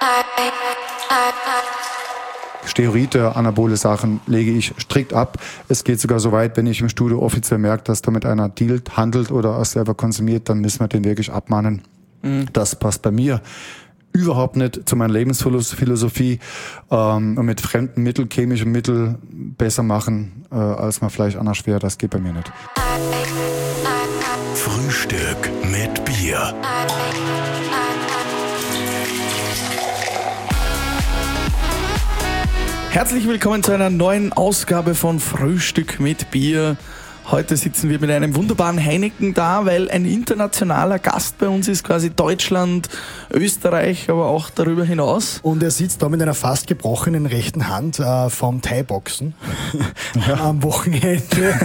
Steroide, anabole Sachen lege ich strikt ab. Es geht sogar so weit, wenn ich im Studio offiziell merke, dass da mit einer dealt, handelt oder auch selber konsumiert, dann müssen wir den wirklich abmahnen. Das passt bei mir überhaupt nicht zu meiner Lebensphilosophie. Und mit fremden Mitteln, chemischen Mitteln besser machen, als man vielleicht anders wäre, das geht bei mir nicht. Frühstück mit Bier. Herzlich willkommen zu einer neuen Ausgabe von Frühstück mit Bier. Heute sitzen wir mit einem wunderbaren Heineken da, weil ein internationaler Gast bei uns ist, quasi Deutschland, Österreich, aber auch darüber hinaus. Und er sitzt da mit einer fast gebrochenen rechten Hand vom Thai-Boxen am Wochenende.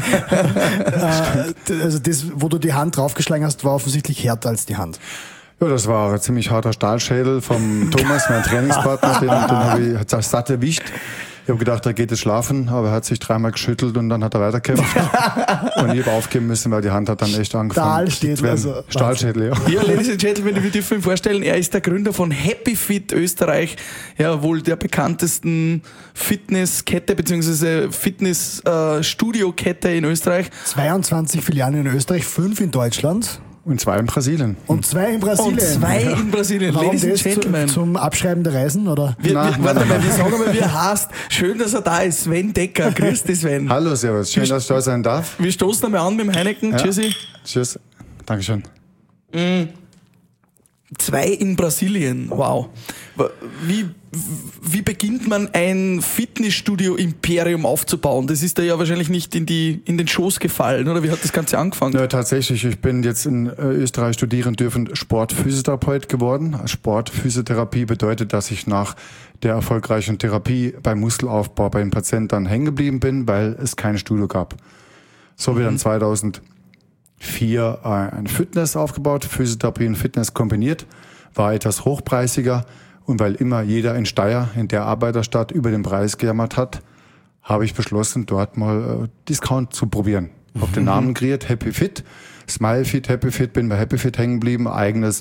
Also das, wo du die Hand draufgeschlagen hast, war offensichtlich härter als die Hand. Ja, das war ein ziemlich harter Stahlschädel vom Thomas, mein Trainingspartner, den habe ich satt erwischt. Ich habe gedacht, er geht jetzt schlafen, aber er hat sich dreimal geschüttelt und dann hat er weitergekämpft. Und ich habe aufgeben müssen, weil die Hand hat dann echt angefangen. Stahlschädel, ja. Ja, Ladies and Gentlemen, wir dürfen ihm vorstellen, er ist der Gründer von Happy Fit Österreich, ja, wohl der bekanntesten Fitnesskette bzw. Fitnessstudio-Kette in Österreich. 22 Filialen in Österreich, 5 in Deutschland. Und 2 in Brasilien. Und 2 in Brasilien. Warum Ladies and Gentlemen. Zum Abschreiben der Reisen, oder? Warte mal, wir sagen mal, wie er heißt. Schön, dass er da ist. Sven Decker. Grüß dich, Sven. Hallo, servus. Schön, dass ich da sein darf. Wir stoßen einmal an mit dem Heineken. Ja. Tschüssi. Tschüss. Dankeschön. 2 in Brasilien. Wow. Wie beginnt man ein Fitnessstudio-Imperium aufzubauen? Das ist da ja wahrscheinlich nicht in den Schoß gefallen, oder? Wie hat das Ganze angefangen? Ja, tatsächlich. Ich bin jetzt in Österreich studieren dürfen Sportphysiotherapeut geworden. Sportphysiotherapie bedeutet, dass ich nach der erfolgreichen Therapie beim Muskelaufbau bei den Patienten dann hängen geblieben bin, weil es kein Studio gab. So habe ich dann 2004 ein Fitness aufgebaut, Physiotherapie und Fitness kombiniert, war etwas hochpreisiger. Und weil immer jeder in Steyr, in der Arbeiterstadt, über den Preis gejammert hat, habe ich beschlossen, dort mal Discount zu probieren. Hab den Namen kreiert, Happy Fit, Smile Fit, Happy Fit, bin bei Happy Fit hängen geblieben, eigenes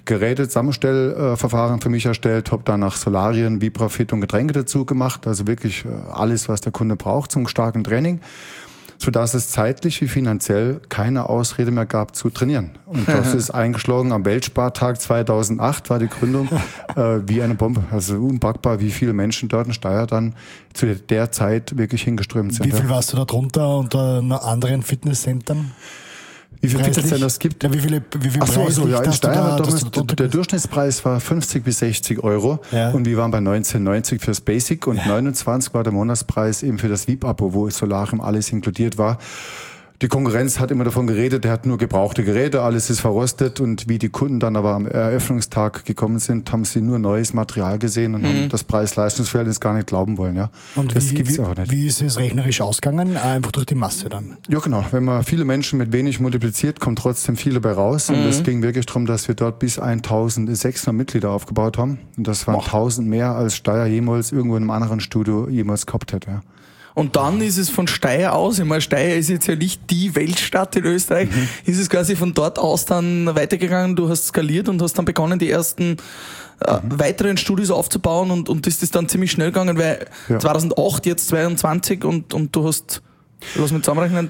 Geräte-Zusammenstellverfahren für mich erstellt, habe danach Solarien, Vibrafit und Getränke dazu gemacht, also wirklich alles, was der Kunde braucht zum starken Training, sodass es zeitlich wie finanziell keine Ausrede mehr gab zu trainieren. Und das ist eingeschlagen am Weltspartag 2008 war die Gründung wie eine Bombe. Also unpackbar, wie viele Menschen dort in Steyr dann zu der Zeit wirklich hingeströmt sind. Wie viel warst du da drunter unter anderen Fitnesscentern? Wie viele Fitnesscenter es gibt? Ja, wie viel ja, in Steyr der Durchschnittspreis war 50 bis 60 Euro. Ja. Und wir waren bei 19,90 fürs Basic und 29 war der Monatspreis eben für das VIP-Abo, wo Solarium alles inkludiert war. Die Konkurrenz hat immer davon geredet, der hat nur gebrauchte Geräte, alles ist verrostet und wie die Kunden dann aber am Eröffnungstag gekommen sind, haben sie nur neues Material gesehen und haben das Preis-Leistungsverhältnis gar nicht glauben wollen. Ja. Und das gibt's auch nicht. Wie ist es rechnerisch ausgegangen? Einfach durch die Masse dann? Ja genau, wenn man viele Menschen mit wenig multipliziert, kommt trotzdem viel dabei raus und es ging wirklich darum, dass wir dort bis 1600 Mitglieder aufgebaut haben und das waren 1000 mehr als Steyr jemals irgendwo in einem anderen Studio jemals gehabt hätte. Ja. Und dann ist es von Steyr aus, ich meine, Steyr ist jetzt ja nicht die Weltstadt in Österreich, ist es quasi von dort aus dann weitergegangen, du hast skaliert und hast dann begonnen, die ersten weiteren Studios aufzubauen und ist das dann ziemlich schnell gegangen, weil 2008, jetzt 22 und du hast, lass mich zusammenrechnen,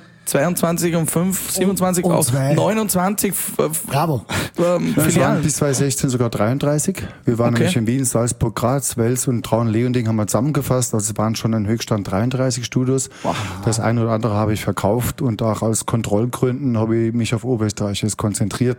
22 und 5, 27 und auf 29 Bravo. Wir waren bis 2016 sogar 33. Wir waren nämlich in Wien, Salzburg, Graz, Wels und Traun-Leonding haben wir zusammengefasst. Also es waren schon im Höchststand 33 Studios. Wow. Das eine oder andere habe ich verkauft und auch aus Kontrollgründen habe ich mich auf Oberösterreich konzentriert,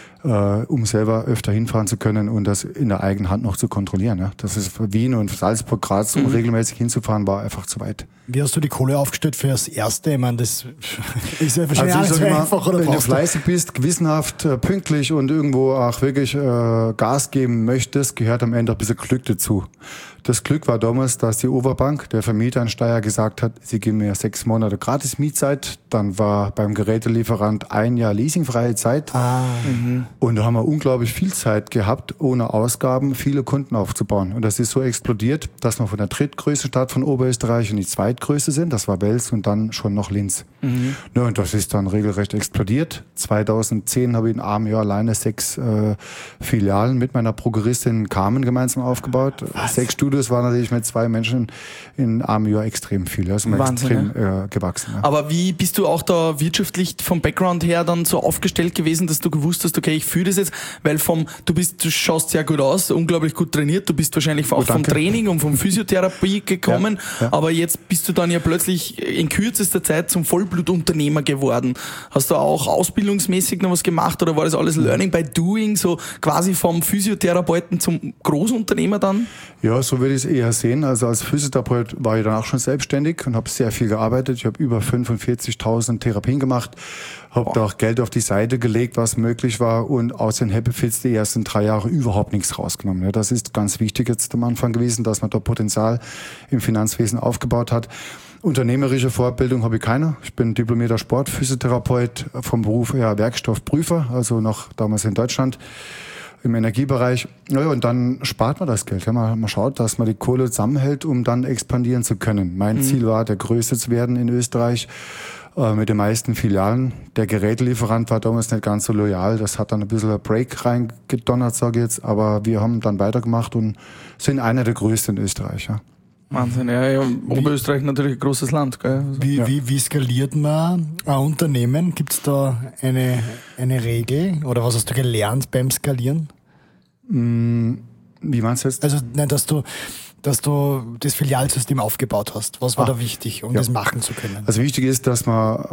um selber öfter hinfahren zu können und das in der eigenen Hand noch zu kontrollieren. Ja. Das ist für Wien und Salzburg, Graz, um regelmäßig hinzufahren, war einfach zu weit. Wie hast du die Kohle aufgestellt für das Erste? Ich meine, das ist ja wahrscheinlich also nicht so einfach. Oder wenn du fleißig bist, gewissenhaft, pünktlich und irgendwo auch wirklich Gas geben möchtest, gehört am Ende ein bisschen Glück dazu. Das Glück war damals, dass die Oberbank, der Vermieter in Steyr, gesagt hat, sie geben mir 6 Monate gratis Mietzeit. Dann war beim Gerätelieferant 1 Jahr leasingfreie Zeit. Und da haben wir unglaublich viel Zeit gehabt, ohne Ausgaben viele Kunden aufzubauen. Und das ist so explodiert, dass wir von der drittgrößten Stadt von Oberösterreich in die zweitgrößte zweitgrößte sind. Das war Wels und dann schon noch Linz. Ja, und das ist dann regelrecht explodiert. 2010 habe ich in einem Jahr alleine 6 Filialen mit meiner Prokuristin Carmen gemeinsam aufgebaut. 6 Studios waren natürlich mit 2 Menschen in einem Jahr extrem viel. Also Wahnsinn, extrem gewachsen. Ja. Aber wie bist du auch da wirtschaftlich vom Background her dann so aufgestellt gewesen, dass du gewusst hast, okay, ich fühle das jetzt, weil du schaust sehr gut aus, unglaublich gut trainiert, du bist wahrscheinlich auch vom Training und vom Physiotherapie gekommen, aber jetzt bist du dann ja plötzlich in kürzester Zeit zum Vollblutunternehmer geworden. Hast du auch ausbildungsmäßig noch was gemacht oder war das alles Learning by Doing, so quasi vom Physiotherapeuten zum Großunternehmer dann? Ja, so würde ich es eher sehen. Also als Physiotherapeut war ich dann auch schon selbstständig und habe sehr viel gearbeitet. Ich habe über 45.000 Therapien gemacht, habe da auch Geld auf die Seite gelegt, was möglich war, und aus den Happy Fits die ersten 3 Jahre überhaupt nichts rausgenommen. Ja, das ist ganz wichtig jetzt am Anfang gewesen, dass man da Potenzial im Finanzwesen aufgebaut hat. Unternehmerische Vorbildung habe ich keine. Ich bin diplomierter Sportphysiotherapeut, vom Beruf her Werkstoffprüfer, also noch damals in Deutschland im Energiebereich. Ja, und dann spart man das Geld. Ja, man schaut, dass man die Kohle zusammenhält, um dann expandieren zu können. Mein Ziel war, der Größte zu werden in Österreich, mit den meisten Filialen. Der Gerätelieferant war damals nicht ganz so loyal. Das hat dann ein bisschen ein Break reingedonnert, sage ich jetzt. Aber wir haben dann weitergemacht und sind einer der Größten in Österreich. Ja. Wahnsinn, ja. Oberösterreich natürlich ein großes Land. Gell? Also. Wie skaliert man ein Unternehmen? Gibt es da eine Regel? Oder was hast du gelernt beim Skalieren? Wie meinst du jetzt? Also, nein, dass du das Filialsystem aufgebaut hast. Was war da wichtig, um das machen zu können? Also wichtig ist, dass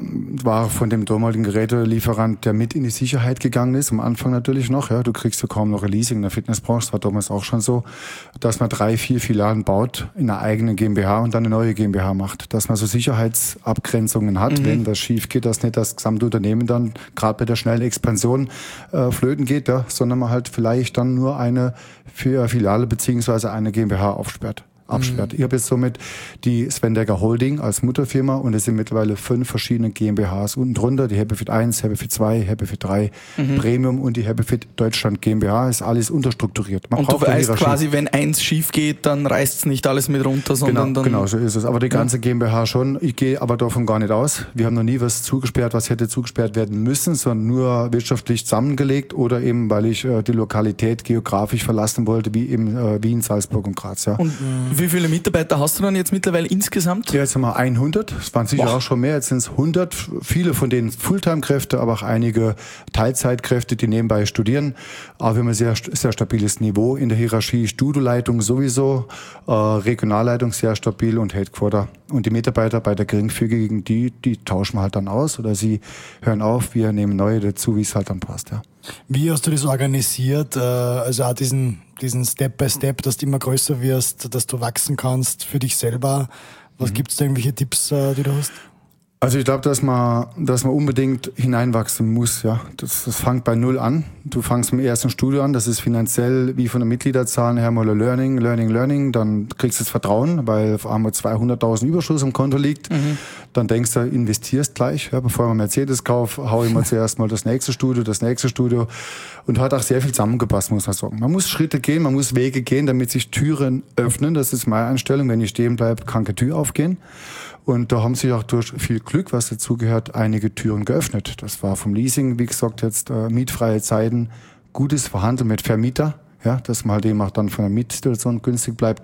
war von dem damaligen Gerätelieferant, der mit in die Sicherheit gegangen ist, am Anfang natürlich noch. Ja, du kriegst ja kaum noch ein Leasing in der Fitnessbranche, das war damals auch schon so, dass man 3, 4 Filialen baut in einer eigenen GmbH und dann eine neue GmbH macht. Dass man so Sicherheitsabgrenzungen hat, wenn das schief geht, dass nicht das gesamte Unternehmen dann gerade bei der schnellen Expansion flöten geht, ja, sondern man halt vielleicht dann nur eine Filiale beziehungsweise eine GmbH absperrt. Ich habe jetzt somit die Svendegger Holding als Mutterfirma und es sind mittlerweile 5 verschiedene GmbHs unten drunter. Die Happyfit 1, Happyfit 2, Happyfit 3 Premium und die Happyfit Deutschland GmbH ist alles unterstrukturiert. Und du weißt quasi, wenn eins schief geht, dann reißt es nicht alles mit runter, sondern genau so ist es. Aber die ganze GmbH schon. Ich gehe aber davon gar nicht aus. Wir haben noch nie was zugesperrt, was hätte zugesperrt werden müssen, sondern nur wirtschaftlich zusammengelegt oder eben, weil ich die Lokalität geografisch verlassen wollte, wie eben Wien, Salzburg und Graz. Ja. Und wie viele Mitarbeiter hast du dann jetzt mittlerweile insgesamt? Ja, jetzt haben wir 100. Es waren sicher auch schon mehr. Jetzt sind es 100. Viele von denen Fulltime-Kräfte, aber auch einige Teilzeitkräfte, die nebenbei studieren. Aber wir haben ein sehr, sehr stabiles Niveau in der Hierarchie. Studioleitung sowieso, Regionalleitung sehr stabil und Headquarter. Und die Mitarbeiter bei der geringfügigen, die tauschen wir halt dann aus oder sie hören auf. Wir nehmen neue dazu, wie es halt dann passt. Ja. Wie hast du das organisiert? Also auch diesen Step by Step, dass du immer größer wirst, dass du wachsen kannst für dich selber. Was gibt's da irgendwelche Tipps, die du hast? Also ich glaube, dass man unbedingt hineinwachsen muss. Ja, das fängt bei Null an. Du fängst im ersten Studio an. Das ist finanziell wie von der Mitgliederzahlen her mal Learning. Dann kriegst du das Vertrauen, weil auf einmal 200.000 Überschuss am Konto liegt. Dann denkst du, investierst gleich. Ja, bevor ich mir Mercedes kaufe, hau ich mir zuerst mal das nächste Studio. Und hat auch sehr viel zusammengepasst, muss man sagen. Man muss Schritte gehen, man muss Wege gehen, damit sich Türen öffnen. Das ist meine Einstellung. Wenn ich stehen bleibe, kann keine Tür aufgehen. Und da haben sich auch durch viel Glück, was dazugehört, einige Türen geöffnet. Das war vom Leasing, wie gesagt, jetzt mietfreie Zeiten, gutes Verhandeln mit Vermieter, ja, dass man halt eben auch dann von der Mietsituation günstig bleibt.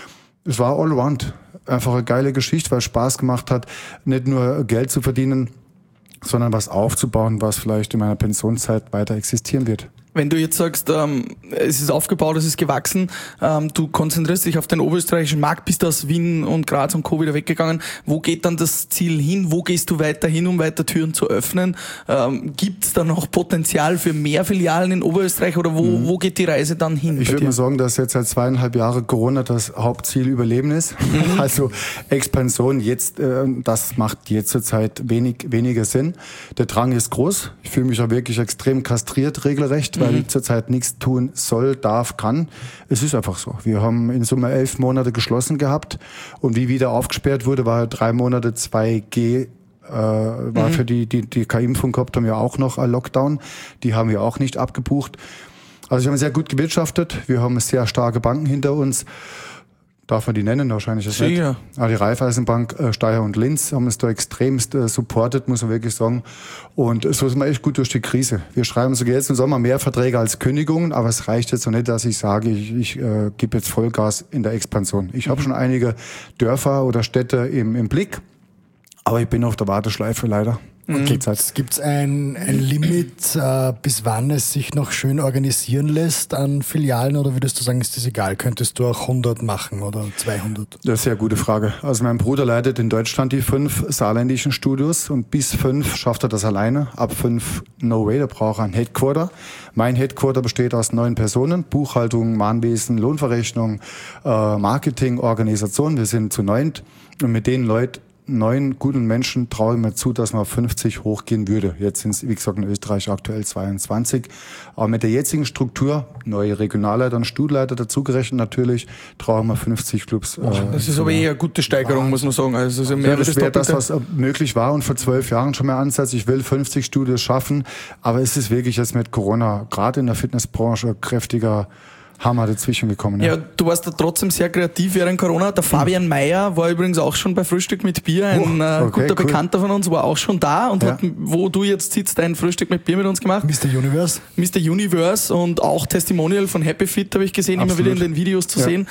Es war all around. Einfach eine geile Geschichte, weil es Spaß gemacht hat, nicht nur Geld zu verdienen, sondern was aufzubauen, was vielleicht in meiner Pensionszeit weiter existieren wird. Wenn du jetzt sagst, es ist aufgebaut, es ist gewachsen, du konzentrierst dich auf den oberösterreichischen Markt, bist aus Wien und Graz und Co. wieder weggegangen. Wo geht dann das Ziel hin? Wo gehst du weiter hin, um weiter Türen zu öffnen? Gibt es da noch Potenzial für mehr Filialen in Oberösterreich oder wo geht die Reise dann hin? Ich würde mal sagen, dass jetzt seit 2,5 Jahren Corona das Hauptziel Überleben ist. Also Expansion jetzt, das macht jetzt zurzeit weniger Sinn. Der Drang ist groß. Ich fühle mich ja wirklich extrem kastriert, regelrecht, weil ich zurzeit nichts tun soll, darf, kann. Es ist einfach so. Wir haben in Summe 11 Monate geschlossen gehabt und wie wieder aufgesperrt wurde, war 3 Monate 2G war für die keine Impfung gehabt haben, ja auch noch ein Lockdown. Die haben wir auch nicht abgebucht. Also wir haben sehr gut gewirtschaftet. Wir haben sehr starke Banken hinter uns. Darf man die nennen? Wahrscheinlich ist es Sicher. nicht. Aber die Raiffeisenbank, Steyr und Linz haben uns da extremst supportet, muss man wirklich sagen. Und so sind wir echt gut durch die Krise. Wir schreiben sogar jetzt im Sommer mehr Verträge als Kündigungen, aber es reicht jetzt noch nicht, dass ich sage, ich gebe jetzt Vollgas in der Expansion. Ich habe schon einige Dörfer oder Städte im Blick, aber ich bin auf der Warteschleife leider. Gibt's ein Limit, bis wann es sich noch schön organisieren lässt an Filialen, oder würdest du sagen, ist das egal? Könntest du auch 100 machen oder 200? Das ist eine sehr gute Frage. Also mein Bruder leitet in Deutschland die 5 saarländischen Studios und bis 5 schafft er das alleine. Ab 5 no way, da braucht er ein Headquarter. Mein Headquarter besteht aus 9 Personen, Buchhaltung, Mahnwesen, Lohnverrechnung, Marketing, Organisation. Wir sind zu 9 und mit den Leuten 9 guten Menschen traue ich mir zu, dass man auf 50 hochgehen würde. Jetzt sind es, wie gesagt, in Österreich aktuell 22. Aber mit der jetzigen Struktur, neue Regionalleiter und Stuhlleiter dazugerechnet natürlich, traue ich mir 50 Clubs. Das ist aber eher eine gute Steigerung, muss man sagen. Also das wäre das, was möglich war und vor 12 Jahren schon mal Ansatz. Ich will 50 Studios schaffen, aber es ist wirklich jetzt mit Corona, gerade in der Fitnessbranche, kräftiger Hammer dazwischen gekommen. Ja, du warst da trotzdem sehr kreativ während Corona. Der Fabian Mayer war übrigens auch schon bei Frühstück mit Bier. Ein guter Bekannter von uns war auch schon da und hat, wo du jetzt sitzt, ein Frühstück mit Bier mit uns gemacht. Mr. Universe. Mr. Universe und auch Testimonial von Happy Fit habe ich gesehen, Absolut. immer wieder in den Videos zu sehen.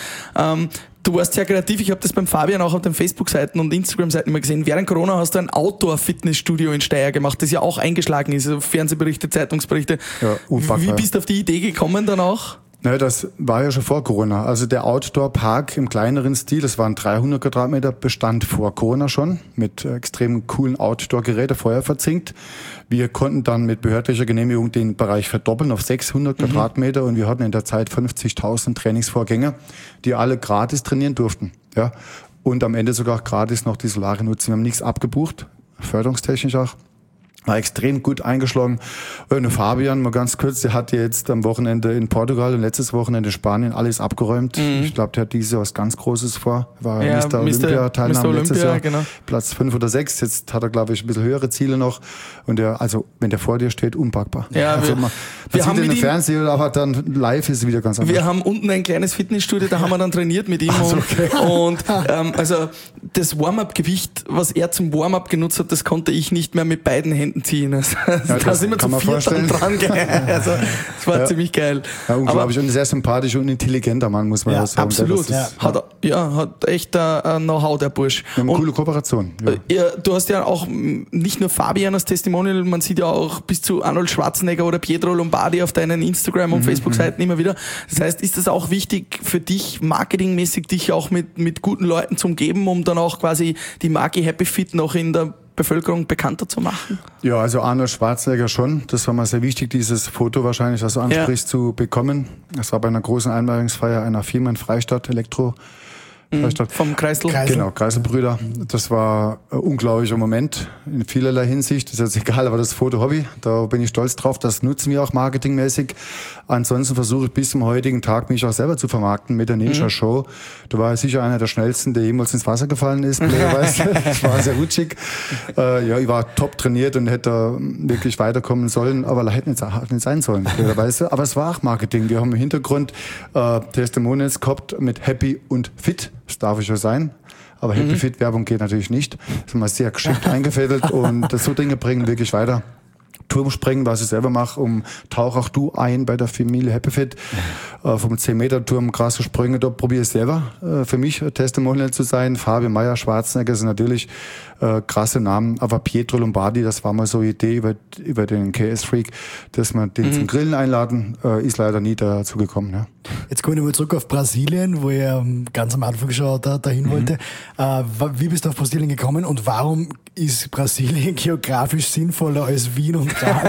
Du warst sehr kreativ. Ich habe das beim Fabian auch auf den Facebook-Seiten und Instagram-Seiten immer gesehen. Während Corona hast du ein Outdoor-Fitnessstudio in Steyr gemacht, das ja auch eingeschlagen ist. Also Fernsehberichte, Zeitungsberichte. Ja, Wie bist du auf die Idee gekommen dann auch? Ne, das war ja schon vor Corona. Also der Outdoor-Park im kleineren Stil, das waren 300 Quadratmeter, bestand vor Corona schon mit extrem coolen Outdoor-Geräten, Feuer verzinkt. Wir konnten dann mit behördlicher Genehmigung den Bereich verdoppeln auf 600 Quadratmeter und wir hatten in der Zeit 50.000 Trainingsvorgänger, die alle gratis trainieren durften. Ja, und am Ende sogar gratis noch die Solare nutzen. Wir haben nichts abgebucht, förderungstechnisch auch. War extrem gut eingeschlagen. Und Fabian, mal ganz kurz, der hat jetzt am Wochenende in Portugal und letztes Wochenende in Spanien alles abgeräumt. Ich glaube, der hat dieses Jahr was ganz Großes vor. War Mr. Olympia-Teilnahme letztes Jahr. Genau. Platz 5 oder 6. Jetzt hat er, glaube ich, ein bisschen höhere Ziele noch. Und wenn der vor dir steht, unpackbar. Ja, also man sieht ihn im Fernsehen, aber dann live ist es wieder ganz anders. Wir haben unten ein kleines Fitnessstudio, da haben wir dann trainiert mit ihm. Also das Warm-up-Gewicht, was er zum Warm-up genutzt hat, das konnte ich nicht mehr mit beiden Händen ziehen. Also, da sind wir zu 4 dann dran. Also, das war ziemlich geil. Ja, unglaublich. Und ein sehr sympathischer und intelligenter Mann, muss man ja sagen. Absolut. Hat echt Know-how, der Bursch. Wir haben eine coole Kooperation. Ja. Du hast ja auch nicht nur Fabian als Testimonial, man sieht ja auch bis zu Arnold Schwarzenegger oder Pietro Lombardi auf deinen Instagram- und Facebook-Seiten immer wieder. Das heißt, ist das auch wichtig für dich, marketingmäßig dich auch mit guten Leuten zu umgeben, um dann auch quasi die Marke Happy Fit noch in der Bevölkerung bekannter zu machen? Ja, also Arnold Schwarzenegger schon. Das war mal sehr wichtig, dieses Foto wahrscheinlich, was du ansprichst, zu bekommen. Das war bei einer großen Einweihungsfeier einer Firma in Freistadt, vom Kreisel. Genau, Kreiselbrüder. Das war ein unglaublicher Moment in vielerlei Hinsicht. Das ist jetzt egal, aber das Foto-Hobby, da bin ich stolz drauf. Das nutzen wir auch marketingmäßig. Ansonsten versuche ich bis zum heutigen Tag mich auch selber zu vermarkten mit der Ninja-Show. Du warst sicher einer der schnellsten, der jemals ins Wasser gefallen ist. Das war sehr rutschig. Ich war top trainiert und hätte wirklich weiterkommen sollen, aber hätte nicht sein sollen. Aber es war auch Marketing. Wir haben im Hintergrund Testimonials gehabt mit Happy und Fit. Das darf ich ja sein. Aber Happy Fit Werbung geht natürlich nicht. Das haben wir sehr geschickt eingefädelt und so Dinge bringen wirklich weiter. Turmspringen, was ich selber mache, tauch auch du ein bei der Familie Happy Fit. Vom 10-Meter-Turm, krasse Sprünge, da probiere ich selber für mich Testimonial zu sein. Fabian Mayer, Schwarzenegger sind natürlich krasse Namen, aber Pietro Lombardi, das war mal so eine Idee über den KS-Freak, dass man den zum Grillen einladen, ist leider nie dazu gekommen. Ja. Jetzt kommen wir mal zurück auf Brasilien, wo ihr ganz am Anfang schon dahin wollte. Wie bist du auf Brasilien gekommen und warum ist Brasilien geografisch sinnvoller als Wien und Graz?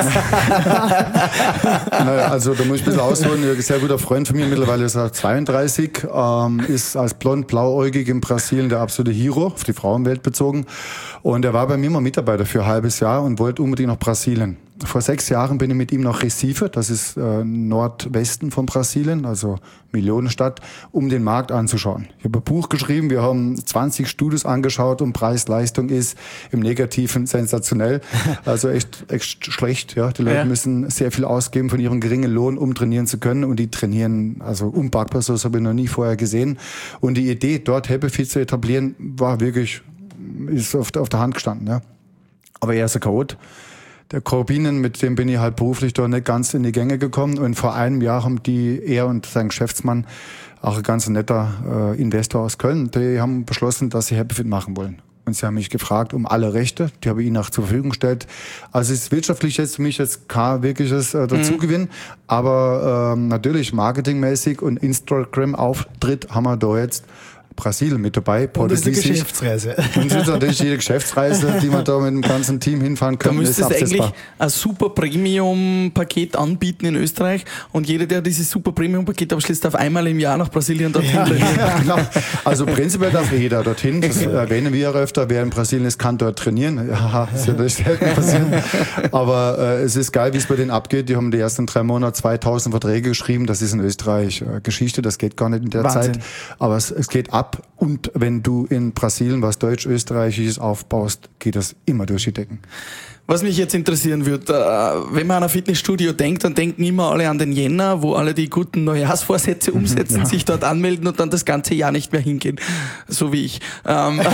Naja, also da muss ich ein bisschen ausholen. Ein sehr guter Freund von mir, mittlerweile ist er 32, ist als blond-blauäugig in Brasilien der absolute Hero, auf die Frauenwelt bezogen. Und er war bei mir mal Mitarbeiter für ein halbes Jahr und wollte unbedingt nach Brasilien. vor 6 Jahren bin ich mit ihm nach Recife, das ist Nordwesten von Brasilien, also Millionenstadt, um den Markt anzuschauen. Ich habe ein Buch geschrieben, wir haben 20 Studios angeschaut und Preis-Leistung ist im Negativen sensationell, also echt schlecht. Ja. Die Leute müssen sehr viel ausgeben von ihrem geringen Lohn, um trainieren zu können, und die trainieren also unpackbar, so das habe ich noch nie vorher gesehen. Und die Idee, dort HappyFit zu etablieren, war wirklich, ist auf der Hand gestanden. Ja. Aber er ist ein Chaot. Der Corbinen, mit dem bin ich halt beruflich dort nicht ganz in die Gänge gekommen. Und vor einem Jahr haben er und sein Geschäftsmann, auch ein ganz netter Investor aus Köln, die haben beschlossen, dass sie HappyFit machen wollen. Und sie haben mich gefragt um alle Rechte, die habe ich ihnen auch zur Verfügung gestellt. Also es ist wirtschaftlich jetzt für mich jetzt kein wirkliches Dazugewinn, aber natürlich marketingmäßig und Instagram-Auftritt haben wir da jetzt Brasilien mit dabei. Und das ist eine Geschäftsreise. Und das ist natürlich jede Geschäftsreise, die man da mit dem ganzen Team hinfahren kann. Da müsstest du eigentlich ein super Premium-Paket anbieten in Österreich, und jeder, der dieses super Premium-Paket abschließt, darf einmal im Jahr nach Brasilien dorthin. Ja, genau. Also prinzipiell darf jeder dorthin. Das erwähnen wir ja öfter. Wer in Brasilien ist, kann dort trainieren. Ja, das ist ja natürlich selten passieren. Aber es ist geil, wie es bei denen abgeht. Die haben die ersten 3 Monate 2000 Verträge geschrieben. Das ist in Österreich Geschichte. Das geht gar nicht in der Wahnsinn. Zeit. Aber es geht ab. Und wenn du in Brasilien was Deutsch-Österreichisches aufbaust, geht das immer durch die Decken. Was mich jetzt interessieren würde, wenn man an ein Fitnessstudio denkt, dann denken immer alle an den Jänner, wo alle die guten Neujahrsvorsätze umsetzen, sich dort anmelden und dann das ganze Jahr nicht mehr hingehen. So wie ich. Bist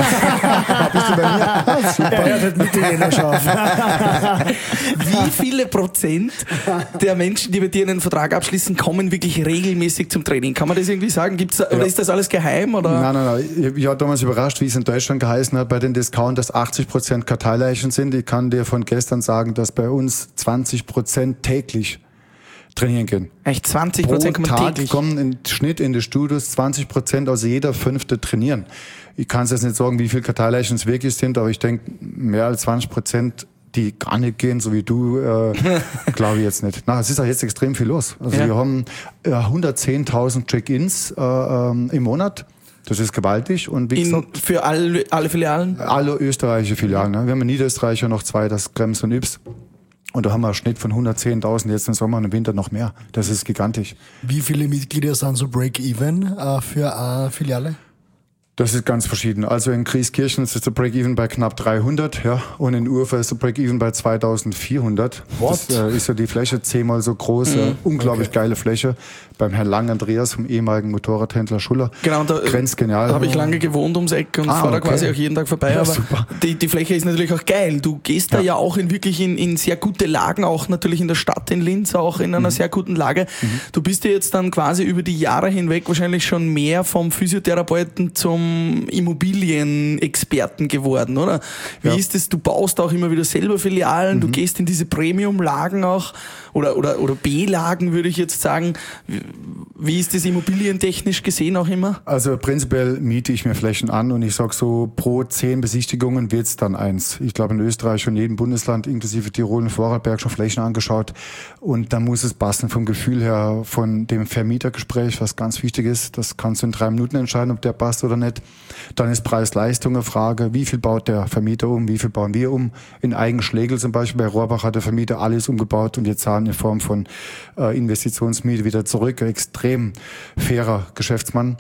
du bei mir? Super. Er hat mit den Jänner scharf. Wie viele Prozent der Menschen, die bei dir einen Vertrag abschließen, kommen wirklich regelmäßig zum Training? Kann man das irgendwie sagen? Gibt's da, oder ist das alles geheim? Oder? Nein. Ich war damals überrascht, wie es in Deutschland geheißen hat bei den Discounters 80% Karteileichen sind. Ich kann dir von gestern sagen, dass bei uns 20% täglich trainieren gehen. Echt 20% Pro kommen Tag täglich? kommen im Schnitt in die Studios 20%, also jeder 5. trainieren. Ich kann es jetzt nicht sagen, wie viele Karteileichen es wirklich sind, aber ich denke, mehr als 20%, die gar nicht gehen, so wie du, glaube ich jetzt nicht. Es ist auch jetzt extrem viel los. Also wir haben 110.000 Check-ins im Monat. Das ist gewaltig. Und wie gesagt, für alle Filialen? Alle österreichische Filialen. Ne? Wir haben in Niederösterreich noch 2, das Krems und Yps. Und da haben wir einen Schnitt von 110.000, jetzt im Sommer und im Winter noch mehr. Das ist gigantisch. Wie viele Mitglieder sind so Break-Even für eine Filiale? Das ist ganz verschieden. Also in Grieskirchen ist der Break-Even bei knapp 300, ja, und in Urfa ist der Break-Even bei 2400. What? Das ist ja die Fläche 10-mal so groß, unglaublich geile Fläche. Beim Herrn Lang Andreas vom ehemaligen Motorradhändler Schuller. Genau, und da grenzgenial. habe ich lange gewohnt ums Eck und fahre da quasi auch jeden Tag vorbei. Ja, aber super. die Fläche ist natürlich auch geil. Du gehst da ja auch in sehr gute Lagen, auch natürlich in der Stadt in Linz, auch in einer sehr guten Lage. Du bist ja jetzt dann quasi über die Jahre hinweg wahrscheinlich schon mehr vom Physiotherapeuten zum Immobilienexperten geworden, oder? Wie ist es? Du baust auch immer wieder selber Filialen, du gehst in diese Premium-Lagen auch, oder B-Lagen, würde ich jetzt sagen. Wie ist das immobilientechnisch gesehen auch immer? Also prinzipiell miete ich mir Flächen an und ich sag so, pro 10 Besichtigungen wird's dann 1. Ich glaube in Österreich und jedem Bundesland, inklusive Tirol und Vorarlberg, schon Flächen angeschaut. Und dann muss es passen vom Gefühl her, von dem Vermietergespräch, was ganz wichtig ist. Das kannst du in 3 Minuten entscheiden, ob der passt oder nicht. Dann ist Preis-Leistung eine Frage. Wie viel baut der Vermieter um? Wie viel bauen wir um? In Eigenschlegel zum Beispiel, bei Rohrbach hat der Vermieter alles umgebaut und wir zahlen in Form von Investitionsmiete wieder zurück. Extrem fairer Geschäftsmann.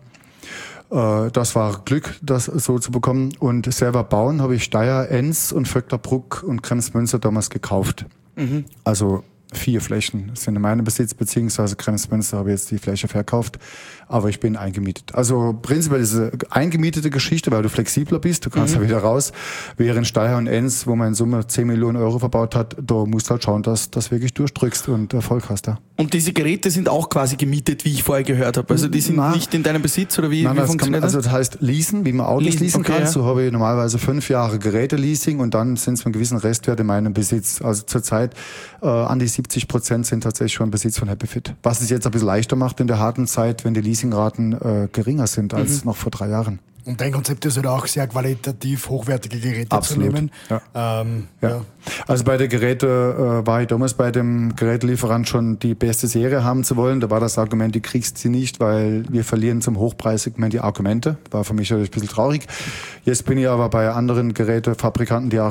Das war Glück, das so zu bekommen. Und selber bauen habe ich Steyr, Enns und Vöcklerbruck und Kremsmünster damals gekauft. Also 4 Flächen sind in meinem Besitz, beziehungsweise Kremsmünster habe ich jetzt die Fläche verkauft, aber ich bin eingemietet. Also prinzipiell ist es eine eingemietete Geschichte, weil du flexibler bist, du kannst ja wieder raus. Während Steyr und Enns, wo man in Summe 10 Millionen Euro verbaut hat, da musst du halt schauen, dass du das wirklich durchdrückst und Erfolg hast da. Und diese Geräte sind auch quasi gemietet, wie ich vorher gehört habe. Also die sind nicht in deinem Besitz, oder wie funktioniert das? Also das heißt leasen, wie man Autos leasen kann. Ja. So habe ich normalerweise 5 Jahre Geräte-Leasing und dann sind es einen gewissen Restwert in meinem Besitz. Also zurzeit an die 70% sind tatsächlich schon Besitz von HappyFit. Was es jetzt ein bisschen leichter macht in der harten Zeit, wenn die Leasingraten geringer sind als noch vor 3 Jahren. Und dein Konzept ist halt auch sehr qualitativ hochwertige Geräte zu nehmen. Ja. Also bei der Geräte war ich damals bei dem Gerätelieferant schon die beste Serie haben zu wollen. Da war das Argument, du kriegst sie nicht, weil wir verlieren zum Hochpreissegment die Argumente. War für mich natürlich ein bisschen traurig. Jetzt bin ich aber bei anderen Gerätefabrikanten, die auch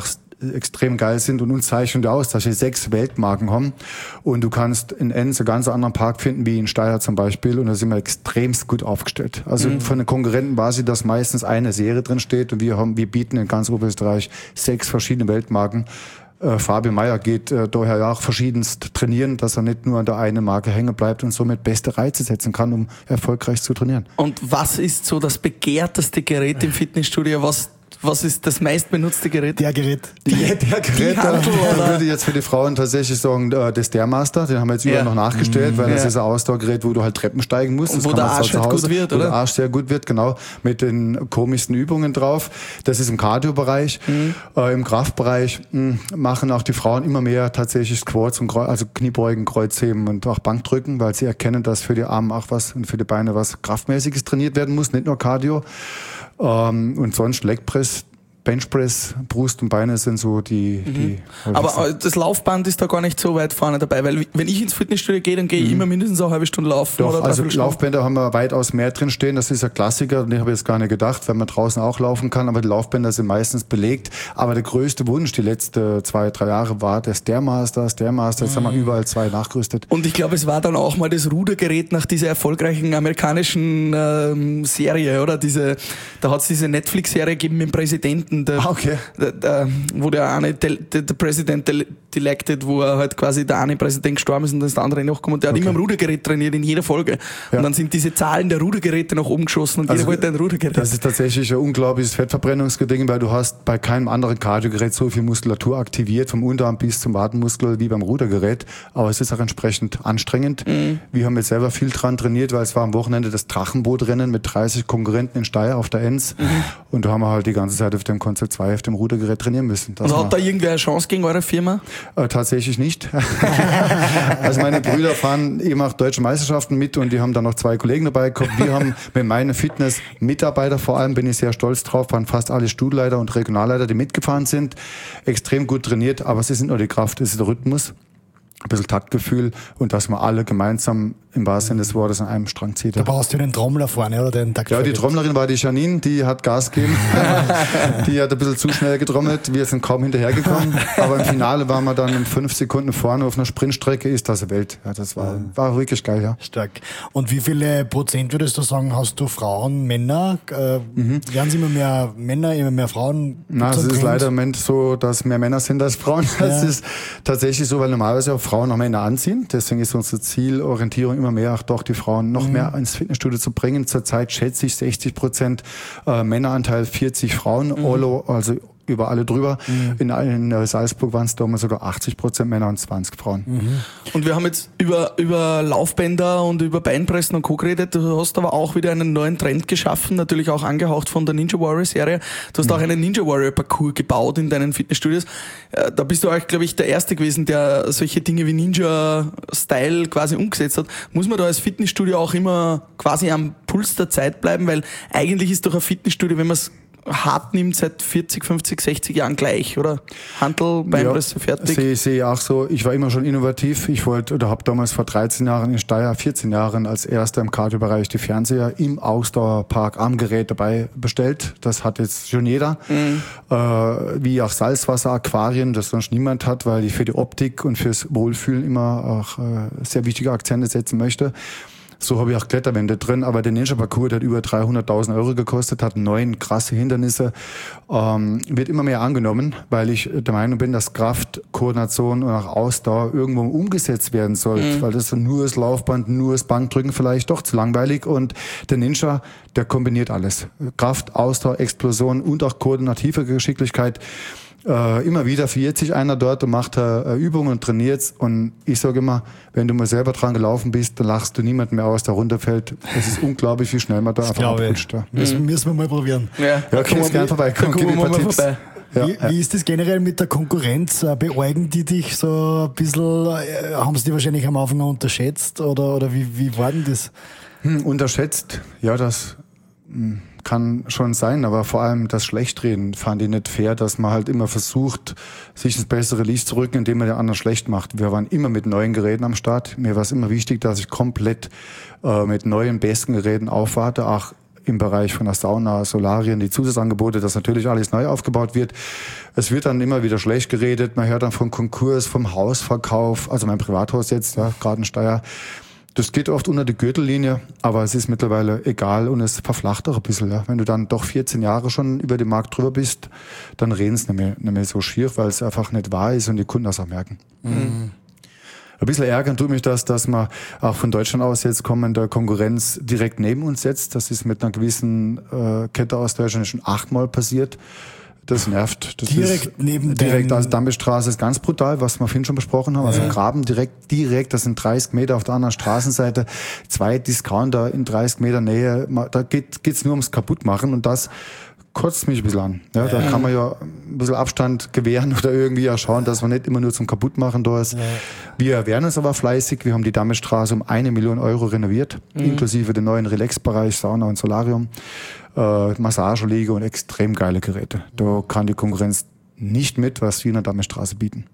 extrem geil sind und uns zeichnen aus, dass wir 6 Weltmarken haben und du kannst in Enns einen ganz anderen Park finden, wie in Steyr zum Beispiel, und da sind wir extremst gut aufgestellt. Also von den Konkurrenten weiß ich, dass meistens eine Serie drin steht und wir bieten in ganz Oberösterreich 6 verschiedene Weltmarken. Fabio Meyer geht daher auch verschiedenst trainieren, dass er nicht nur an der einen Marke hängen bleibt und somit beste Reize setzen kann, um erfolgreich zu trainieren. Und was ist so das begehrteste Gerät im Fitnessstudio? Was ist das meistbenutzte Gerät? Der Gerät. Der Gerät, da würde ich jetzt für die Frauen tatsächlich sagen, das Stairmaster, den haben wir jetzt überall noch nachgestellt, weil das ist ein Ausdauergerät, wo du halt Treppen steigen musst. Und wo der Arsch halt gut wird, oder? Wo der Arsch sehr gut wird, genau, mit den komischsten Übungen drauf. Das ist im Cardio-Bereich. Im Kraftbereich machen auch die Frauen immer mehr tatsächlich Squats, also Kniebeugen, Kreuzheben und auch Bankdrücken, weil sie erkennen, dass für die Arme auch was und für die Beine was Kraftmäßiges trainiert werden muss, nicht nur Cardio. Und sonst Legpress, Benchpress, Brust und Beine sind so die Aber das Laufband ist da gar nicht so weit vorne dabei, weil wenn ich ins Fitnessstudio gehe, dann gehe ich immer mindestens eine halbe Stunde laufen. Doch, oder also Laufbänder haben wir weitaus mehr drin stehen. Das ist ein Klassiker, den habe ich jetzt gar nicht gedacht, weil man draußen auch laufen kann, aber die Laufbänder sind meistens belegt. Aber der größte Wunsch die letzten 2-3 Jahre war der Stairmaster. Jetzt haben wir überall 2 nachgerüstet. Und ich glaube, es war dann auch mal das Rudergerät nach dieser erfolgreichen amerikanischen Serie, oder? Da hat es diese Netflix-Serie gegeben mit dem Präsidenten, wo der eine, der President elected, wo er halt quasi der eine Präsident gestorben ist und das andere nachgekommen. Und der hat immer im Rudergerät trainiert, in jeder Folge. Ja. Und dann sind diese Zahlen der Rudergeräte nach oben geschossen und jeder wollte ein Rudergerät. Das ist tatsächlich ein unglaubliches Fettverbrennungsgeding, weil du hast bei keinem anderen Kardiogerät so viel Muskulatur aktiviert, vom Unterarm bis zum Wadenmuskel wie beim Rudergerät. Aber es ist auch entsprechend anstrengend. Wir haben jetzt selber viel dran trainiert, weil es war am Wochenende das Drachenbootrennen mit 30 Konkurrenten in Steyr auf der Enns. Und da haben wir halt die ganze Zeit auf dem Concept 2 auf dem Rudergerät trainieren müssen. Und hat da irgendwer eine Chance gegen eure Firma? Tatsächlich nicht. Also meine Brüder fahren eben auch deutsche Meisterschaften mit und die haben dann noch 2 Kollegen dabei gehabt. Wir haben mit meinen Fitness-Mitarbeiter, vor allem bin ich sehr stolz drauf, waren fast alle Stuhlleiter und Regionalleiter, die mitgefahren sind, extrem gut trainiert, aber es ist nicht nur die Kraft, es ist der Rhythmus, ein bisschen Taktgefühl und dass wir alle gemeinsam im wahrsten Sinne des Wortes an einem Strang ziehen. Da brauchst du den Trommler vorne, oder den Taktgefühl? Ja, die Trommlerin war die Janine, die hat Gas gegeben. Die hat ein bisschen zu schnell getrommelt, wir sind kaum hinterhergekommen. Aber im Finale waren wir dann in 5 Sekunden vorne auf einer Sprintstrecke, ist das Welt. Ja, das war wirklich geil, ja. Stark. Und wie viele Prozent würdest du sagen, hast du Frauen, Männer? Werden es immer mehr Männer, immer mehr Frauen? Na, es ist leider im Moment so, dass mehr Männer sind als Frauen. Das ist tatsächlich so, weil normalerweise auch Frauen noch Männer anziehen. Deswegen ist unsere Zielorientierung immer mehr, auch doch die Frauen noch mehr ins Fitnessstudio zu bringen. Zurzeit schätze ich 60% Männeranteil, 40 Frauen, also über alle drüber. In Salzburg waren es damals sogar 80% Männer und 20 Frauen. Und wir haben jetzt über Laufbänder und über Beinpressen und Co. geredet. Du hast aber auch wieder einen neuen Trend geschaffen, natürlich auch angehaucht von der Ninja Warrior Serie. Du hast auch einen Ninja Warrior Parcours gebaut in deinen Fitnessstudios. Da bist du auch, glaube ich, der Erste gewesen, der solche Dinge wie Ninja Style quasi umgesetzt hat. Muss man da als Fitnessstudio auch immer quasi am Puls der Zeit bleiben, weil eigentlich ist doch ein Fitnessstudio, wenn man es hart nimmt, seit 40, 50, 60 Jahren gleich, oder? Handel, Beinpresse, fertig. Sehe ich auch so. Ich war immer schon innovativ. Ich wollte oder habe damals vor 13 Jahren in Steyr, 14 Jahren als erster im Cardio-Bereich die Fernseher im Ausdauerpark am Gerät dabei bestellt. Das hat jetzt schon jeder. Wie auch Salzwasser, Aquarien, das sonst niemand hat, weil ich für die Optik und fürs Wohlfühlen immer auch sehr wichtige Akzente setzen möchte. So habe ich auch Kletterwände drin, aber der Ninja-Parcours, der hat über 300.000 € gekostet, hat 9 krasse Hindernisse, wird immer mehr angenommen, weil ich der Meinung bin, dass Kraft, Koordination und auch Ausdauer irgendwo umgesetzt werden soll, weil das nur das Laufband, nur das Bankdrücken vielleicht doch zu langweilig und der Ninja, der kombiniert alles. Kraft, Ausdauer, Explosion und auch koordinative Geschicklichkeit. Immer wieder verirrt sich einer dort und macht Übungen und trainiert. Und ich sage immer, wenn du mal selber dran gelaufen bist, dann lachst du niemanden mehr aus, der runterfällt. Es ist unglaublich, wie schnell man da einfach abrutscht. Ja. Müssen wir mal probieren. Ja, komm gerne vorbei. Komm, gib mir ein paar Tipps. Vorbei. Ja, wie ist das generell mit der Konkurrenz? Beäugen die dich so ein bisschen, haben sie die wahrscheinlich am Anfang unterschätzt oder wie war denn das? Unterschätzt, ja, das kann schon sein, aber vor allem das Schlechtreden fand ich nicht fair, dass man halt immer versucht, sich ins bessere Licht zu rücken, indem man den anderen schlecht macht. Wir waren immer mit neuen Geräten am Start. Mir war es immer wichtig, dass ich komplett mit neuen, besten Geräten aufwarte, auch im Bereich von der Sauna, Solarien, die Zusatzangebote, dass natürlich alles neu aufgebaut wird. Es wird dann immer wieder schlecht geredet, man hört dann von Konkurs, vom Hausverkauf, also mein Privathaus jetzt, ja, gerade in Steyr. Das geht oft unter die Gürtellinie, aber es ist mittlerweile egal und es verflacht auch ein bisschen. Ja. Wenn du dann doch 14 Jahre schon über den Markt drüber bist, dann reden es nicht mehr so schier, weil es einfach nicht wahr ist und die Kunden das auch merken. Mhm. Ein bisschen ärgern tut mich das, dass man auch von Deutschland aus jetzt kommende Konkurrenz direkt neben uns setzt. Das ist mit einer gewissen Kette aus Deutschland schon 8-mal passiert. Das nervt. Das direkt ist neben direkt als Dambestraße ist ganz brutal, was wir vorhin schon besprochen haben. Also Graben direkt, das sind 30 Meter auf der anderen Straßenseite, 2 Discounter in 30 Meter Nähe. Da geht's nur ums Kaputtmachen und das kotzt mich ein bisschen an. Ja, da kann man ja ein bisschen Abstand gewähren oder irgendwie ja schauen, dass man nicht immer nur zum Kaputtmachen da ist. Ja. Wir wehren uns aber fleißig. Wir haben die Dammestraße um 1 Million Euro renoviert, inklusive den neuen Relax-Bereich, Sauna und Solarium, Massageliege und extrem geile Geräte. Da kann die Konkurrenz nicht mit, was wir in der Dammestraße bieten.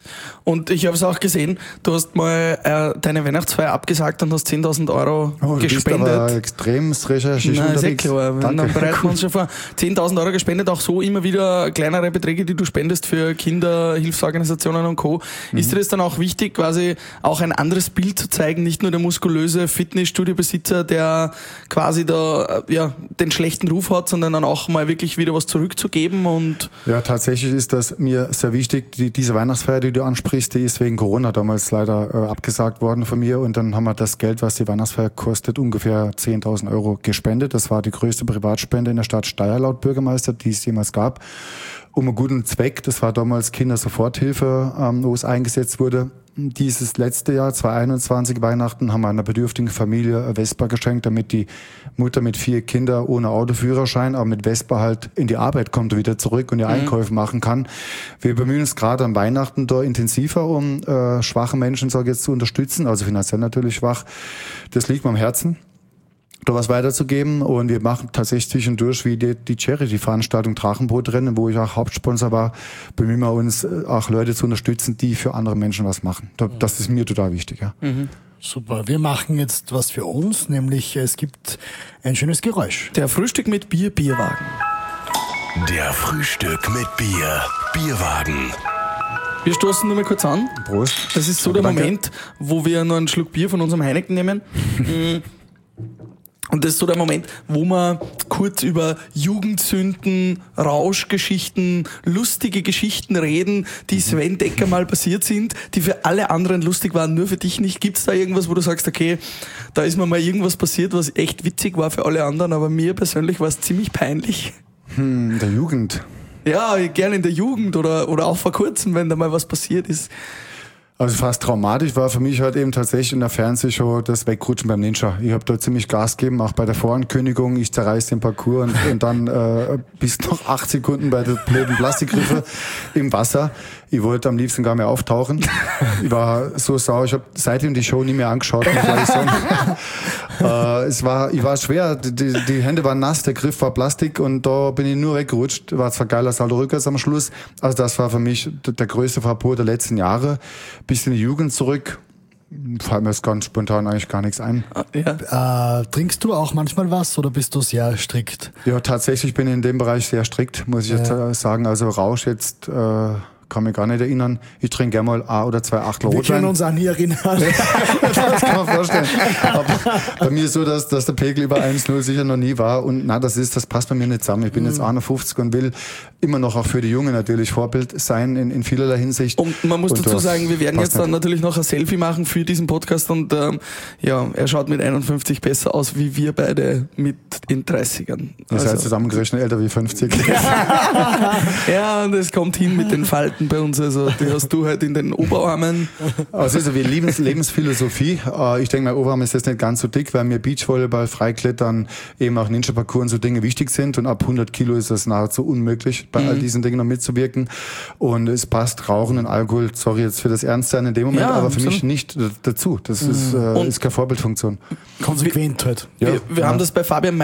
Und ich habe es auch gesehen, du hast mal deine Weihnachtsfeier abgesagt und hast 10.000 Euro gespendet. Du bist aber extrem recherchisch unterwegs. Ist klar. Dann bereiten wir uns schon vor. 10.000 Euro gespendet, auch so immer wieder kleinere Beträge, die du spendest für Kinder, Hilfsorganisationen und Co. Ist dir das dann auch wichtig, quasi auch ein anderes Bild zu zeigen, nicht nur der muskulöse Fitnessstudio-Besitzer, der quasi da den schlechten Ruf hat, sondern dann auch mal wirklich wieder was zurückzugeben? Und ja, tatsächlich ist das mir sehr wichtig. Diese Weihnachtsfeier, die du ansprichst, die ist wegen Corona damals leider abgesagt worden von mir und dann haben wir das Geld, was die Weihnachtsfeier kostet, ungefähr 10.000 Euro gespendet. Das war die größte Privatspende in der Stadt Steyr laut Bürgermeister, die es jemals gab, um einen guten Zweck. Das war damals Kindersoforthilfe, wo es eingesetzt wurde. Dieses letzte Jahr, 2021 Weihnachten, haben wir einer bedürftigen Familie eine Vespa geschenkt, damit die Mutter mit 4 Kindern ohne Autoführerschein, aber mit Vespa halt in die Arbeit kommt und wieder zurück und die Einkäufe machen kann. Wir bemühen uns gerade an Weihnachten da intensiver, um schwache Menschen, sage ich jetzt, zu unterstützen, also finanziell natürlich schwach. Das liegt mir am Herzen, da was weiterzugeben, und wir machen tatsächlich zwischendurch wie die Charity-Veranstaltung Drachenbootrennen, wo ich auch Hauptsponsor war, bemühen wir uns auch Leute zu unterstützen, die für andere Menschen was machen. Das ist mir total wichtig. Ja. Mhm. Super, wir machen jetzt was für uns, nämlich es gibt ein schönes Geräusch. Der Frühstück mit Bier, Bierwagen. Der Frühstück mit Bier, Bierwagen. Wir stoßen nur mal kurz an. Prost. Das ist so der Moment, wo wir nur einen Schluck Bier von unserem Heineken nehmen. Und das ist so der Moment, wo wir kurz über Jugendsünden, Rauschgeschichten, lustige Geschichten reden, die Sven Decker mal passiert sind, die für alle anderen lustig waren, nur für dich nicht. Gibt's da irgendwas, wo du sagst, okay, da ist mir mal irgendwas passiert, was echt witzig war für alle anderen, aber mir persönlich war es ziemlich peinlich? In der Jugend. Ja, gerne in der Jugend oder auch vor kurzem, wenn da mal was passiert ist. Also fast traumatisch war für mich halt eben tatsächlich in der Fernsehshow das Wegrutschen beim Ninja. Ich habe da ziemlich Gas gegeben, auch bei der Vorankündigung. Ich zerreiß den Parcours und dann bis noch 8 Sekunden bei der blöden Plastikgriffe im Wasser. Ich wollte am liebsten gar nicht mehr auftauchen. Ich war so sauer. Ich habe seitdem die Show nie mehr angeschaut, muss ich sagen. Ich war schwer. Die Hände waren nass, der Griff war Plastik und da bin ich nur weggerutscht. War zwar geiler Salto rückwärts am Schluss. Also das war für mich der größte Fauxpas der letzten Jahre. Bis in die Jugend zurück. Fällt mir jetzt ganz spontan eigentlich gar nichts ein. Ja. Trinkst du auch manchmal was oder bist du sehr strikt? Ja, tatsächlich bin ich in dem Bereich sehr strikt, muss ich jetzt sagen. Also Rausch jetzt kann mich gar nicht erinnern. Ich trinke gerne mal 1 oder 2 Achtel Rotwein. Wir können uns an nie erinnern. Das kann man vorstellen. Aber bei mir ist so, dass der Pegel über 1,0 sicher noch nie war. Und das passt bei mir nicht zusammen. Ich bin jetzt 51 und will immer noch auch für die Jungen natürlich Vorbild sein in vielerlei Hinsicht. Und man muss dazu sagen, wir werden jetzt dann natürlich noch ein Selfie machen für diesen Podcast und er schaut mit 51 besser aus wie wir beide mit den 30ern. Ihr seid zusammengerechnet älter wie 50. Ja, und es kommt hin mit den Falten bei uns, also die hast du halt in den Oberarmen. Also wir lieben Lebensphilosophie. Ich denke, mein Oberarm ist jetzt nicht ganz so dick, weil mir Beachvolleyball, Freiklettern, eben auch Ninja-Parcours und so Dinge wichtig sind, und ab 100 Kilo ist das nahezu unmöglich, bei all diesen Dingen noch mitzuwirken. Und es passt Rauchen und Alkohol, sorry jetzt für das Ernstsein in dem Moment, aber für mich nicht dazu. Das ist keine Vorbildfunktion. Konsequent halt. Wir haben das bei Fabian May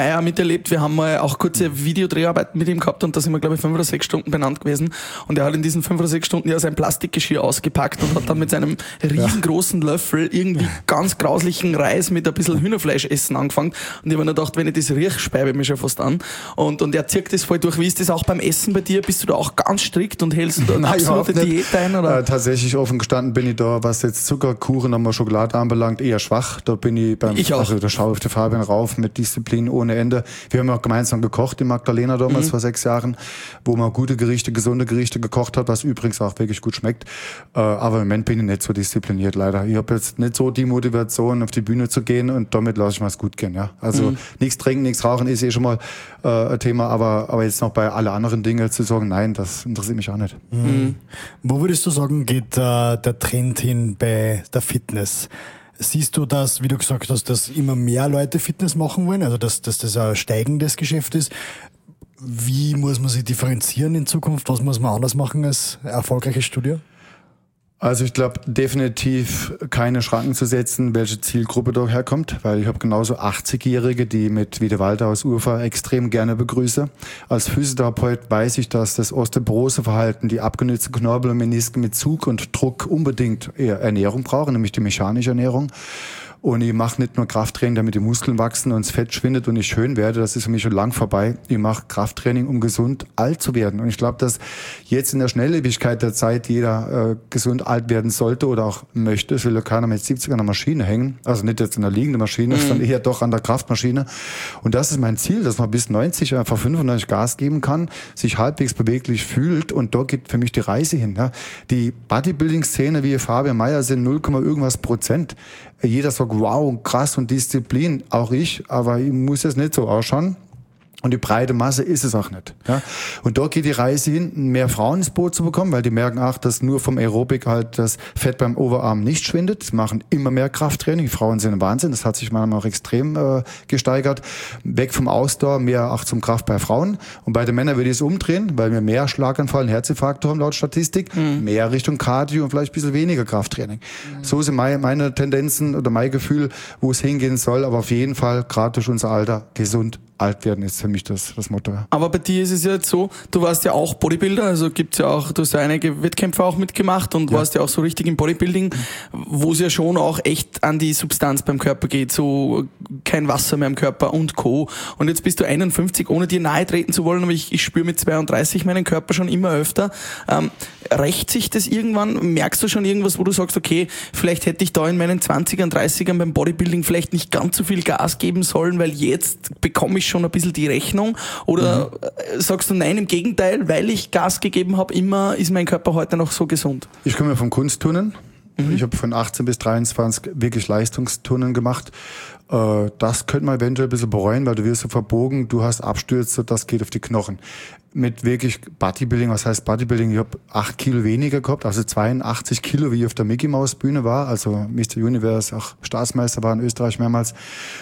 Meier auch miterlebt. Wir haben mal auch kurze Videodreharbeiten mit ihm gehabt und da sind wir, glaube ich, 5 oder 6 Stunden benannt gewesen. Und er hat in diesen 5 oder 6 Stunden ja sein Plastikgeschirr ausgepackt und hat dann mit seinem riesengroßen Löffel irgendwie ganz grauslichen Reis mit ein bisschen Hühnerfleisch essen angefangen. Und ich habe mir gedacht, wenn ich das rieche, speibe ich mich schon fast an. Und er zieht das voll durch. Wie ist das auch beim Essen bei dir? Bist du da auch ganz strikt und hältst du da eine absolute Diät ein? Oder? Tatsächlich offen gestanden bin ich da, was jetzt Zuckerkuchen und Schokolade anbelangt, eher schwach. Da bin ich also da schaue ich den Fabian rauf mit Disziplin ohne Ende. Wir haben auch gemeinsam gekocht in Magdalena damals vor 6 Jahren, wo man gute Gerichte, gesunde Gerichte gekocht hat, was übrigens auch wirklich gut schmeckt. Aber im Moment bin ich nicht so diszipliniert, leider. Ich habe jetzt nicht so die Motivation, auf die Bühne zu gehen und damit lasse ich mal es gut gehen. Ja. Also nichts trinken, nichts rauchen ist schon mal ein Thema, aber jetzt noch bei alle anderen Dinge zu sagen, nein, das interessiert mich auch nicht. Wo würdest du sagen, geht der Trend hin bei der Fitness? Siehst du das, wie du gesagt hast, dass immer mehr Leute Fitness machen wollen, also dass das ein steigendes Geschäft ist? Wie muss man sich differenzieren in Zukunft? Was muss man anders machen als erfolgreiches Studio? Also ich glaube definitiv keine Schranken zu setzen, welche Zielgruppe da herkommt, weil ich habe genauso 80-Jährige, die mit Wiedewalter aus Ufer extrem gerne begrüße. Als Physiotherapeut weiß ich, dass das Osteoporoseverhalten, die abgenützten Knorpel und Menisken mit Zug und Druck unbedingt eher Ernährung brauchen, nämlich die mechanische Ernährung. Und ich mache nicht nur Krafttraining, damit die Muskeln wachsen und das Fett schwindet und ich schön werde. Das ist für mich schon lang vorbei. Ich mache Krafttraining, um gesund alt zu werden. Und ich glaube, dass jetzt in der Schnelllebigkeit der Zeit jeder gesund alt werden sollte oder auch möchte. Es will ja keiner mit 70 an der Maschine hängen. Also nicht jetzt an der liegenden Maschine, sondern eher doch an der Kraftmaschine. Und das ist mein Ziel, dass man bis 90, einfach 95 Gas geben kann, sich halbwegs beweglich fühlt. Und da geht für mich die Reise hin. Ja. Die Bodybuilding-Szene wie Fabian Meier sind 0, irgendwas %. Jeder sagt, wow, krass und Disziplin, auch ich, aber ich muss jetzt nicht so ausschauen. Und die breite Masse ist es auch nicht. Ja. Und dort geht die Reise hin, mehr Frauen ins Boot zu bekommen, weil die merken auch, dass nur vom Aerobik halt das Fett beim Oberarm nicht schwindet. Sie machen immer mehr Krafttraining. Die Frauen sind ein Wahnsinn. Das hat sich manchmal auch extrem gesteigert. Weg vom Ausdauer, mehr auch zum Kraft bei Frauen. Und bei den Männern würde ich es umdrehen, weil wir mehr Schlaganfall und Herzinfarkte haben laut Statistik. Mehr Richtung Cardio und vielleicht ein bisschen weniger Krafttraining. So sind meine Tendenzen oder mein Gefühl, wo es hingehen soll. Aber auf jeden Fall, gerade durch unser Alter, gesund alt werden ist für mich das Motto. Ja. Aber bei dir ist es ja jetzt so, du warst ja auch Bodybuilder, also gibt's ja auch, du hast ja einige Wettkämpfe auch mitgemacht und warst ja auch so richtig im Bodybuilding, wo es ja schon auch echt an die Substanz beim Körper geht, so kein Wasser mehr im Körper und Co. Und jetzt bist du 51, ohne dir nahe treten zu wollen, aber ich spüre mit 32 meinen Körper schon immer öfter. Rächt sich das irgendwann? Merkst du schon irgendwas, wo du sagst, okay, vielleicht hätte ich da in meinen 20ern, 30ern beim Bodybuilding vielleicht nicht ganz so viel Gas geben sollen, weil jetzt bekomme ich schon ein bisschen die Rechnung? Oder sagst du nein, im Gegenteil, weil ich Gas gegeben habe, immer ist mein Körper heute noch so gesund? Ich komme ja vom Kunstturnen. Ich habe von 18 bis 23 wirklich Leistungsturnen gemacht. Das könnte man eventuell ein bisschen bereuen, weil du wirst so verbogen, du hast Abstürze, das geht auf die Knochen. Mit wirklich Bodybuilding, was heißt Bodybuilding? Ich habe 8 Kilo weniger gehabt, also 82 Kilo, wie ich auf der Mickey Mouse Bühne war, also Mr. Universe, auch Staatsmeister war in Österreich mehrmals.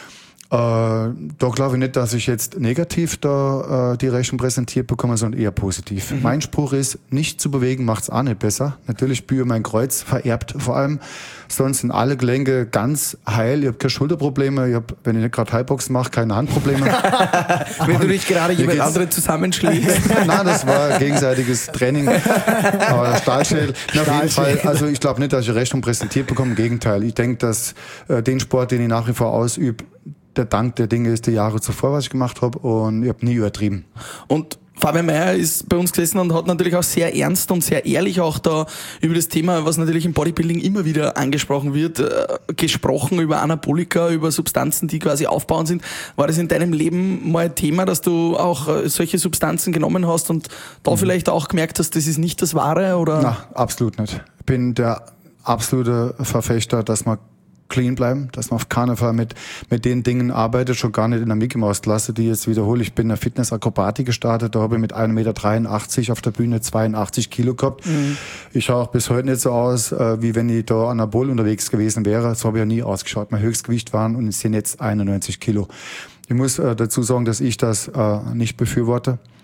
Da glaube ich nicht, dass ich jetzt negativ da die Rechnung präsentiert bekomme, sondern eher positiv. Mein Spruch ist, nicht zu bewegen macht's auch nicht besser. Natürlich spüre mein Kreuz vererbt vor allem. Sonst sind alle Gelenke ganz heil. Ich habe keine Schulterprobleme. Ich habe, wenn ich nicht gerade Highboxen mache, keine Handprobleme. Wenn du dich gerade jemand anderen zusammenschlägst. Nein, das war gegenseitiges Training. Aber Stahlschädel. Auf jeden Fall, also ich glaube nicht, dass ich eine Rechnung präsentiert bekomme. Im Gegenteil. Ich denke, dass den Sport, den ich nach wie vor ausübe, der Dank der Dinge ist die Jahre zuvor, was ich gemacht habe, und ich habe nie übertrieben. Und Fabian Meier ist bei uns gesessen und hat natürlich auch sehr ernst und sehr ehrlich auch da über das Thema, was natürlich im Bodybuilding immer wieder angesprochen wird, gesprochen über Anabolika, über Substanzen, die quasi aufbauend sind. War das in deinem Leben mal ein Thema, dass du auch solche Substanzen genommen hast und da vielleicht auch gemerkt hast, das ist nicht das Wahre? Oder? Na, absolut nicht. Ich bin der absolute Verfechter, dass man clean bleiben, dass man auf keinen Fall mit den Dingen arbeitet, schon gar nicht in der Mickey Mouse Klasse, die jetzt wiederhole. Ich bin in der Fitness-Akrobatik gestartet, da habe ich mit 1,83 Meter auf der Bühne 82 Kilo gehabt. Ich schaue auch bis heute nicht so aus, wie wenn ich da anabol unterwegs gewesen wäre. So habe ich ja nie ausgeschaut. Mein Höchstgewicht waren und es sind jetzt 91 Kilo. Ich muss dazu sagen, dass ich das nicht befürworte.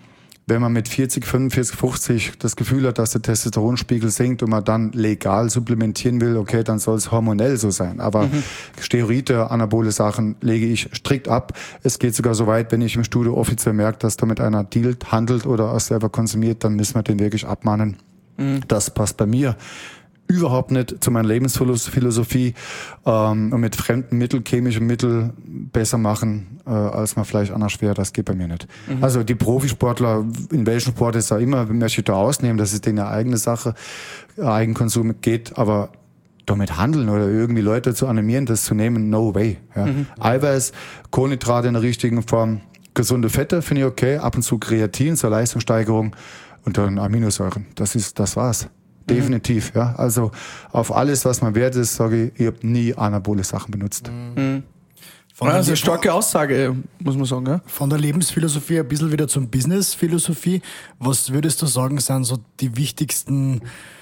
wenn man mit 40, 45, 50 das Gefühl hat, dass der Testosteronspiegel sinkt und man dann legal supplementieren will, okay, dann soll es hormonell so sein. Aber Steroide, anabole Sachen lege ich strikt ab. Es geht sogar so weit, wenn ich im Studio offiziell merke, dass damit einer dealt, handelt oder auch selber konsumiert, dann müssen wir den wirklich abmahnen. Das passt bei mir überhaupt nicht zu meiner Lebensphilosophie und mit fremden Mitteln, chemischen Mitteln besser machen, als man vielleicht anders wäre, das geht bei mir nicht. Also die Profisportler, in welchem Sport ist da immer, möchte ich da ausnehmen, das ist denen eine eigene Sache, Eigenkonsum geht, aber damit handeln oder irgendwie Leute zu animieren, das zu nehmen, no way. Ja. Eiweiß, Kohlenhydrate in der richtigen Form, gesunde Fette finde ich okay, ab und zu Kreatin zur Leistungssteigerung und dann Aminosäuren, das war's. Definitiv, ja. Also auf alles, was man wert ist, sage ich habe nie anabole Sachen benutzt. Das ist eine starke Aussage, muss man sagen. Ja? Von der Lebensphilosophie ein bisschen wieder zum Businessphilosophie. Was würdest du sagen, sind so die wichtigsten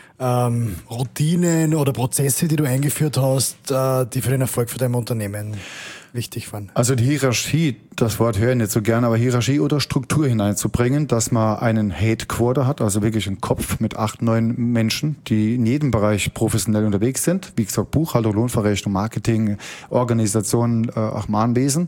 Routinen oder Prozesse, die du eingeführt hast, die für den Erfolg für dein Unternehmen wichtig waren? Also die Hierarchie, das Wort höre ich nicht so gerne, aber Hierarchie oder Struktur hineinzubringen, dass man einen Headquarter hat, also wirklich einen Kopf mit 8, 9 Menschen, die in jedem Bereich professionell unterwegs sind. Wie gesagt, Buchhaltung, Lohnverrechnung, Marketing, Organisation, auch Mahnwesen.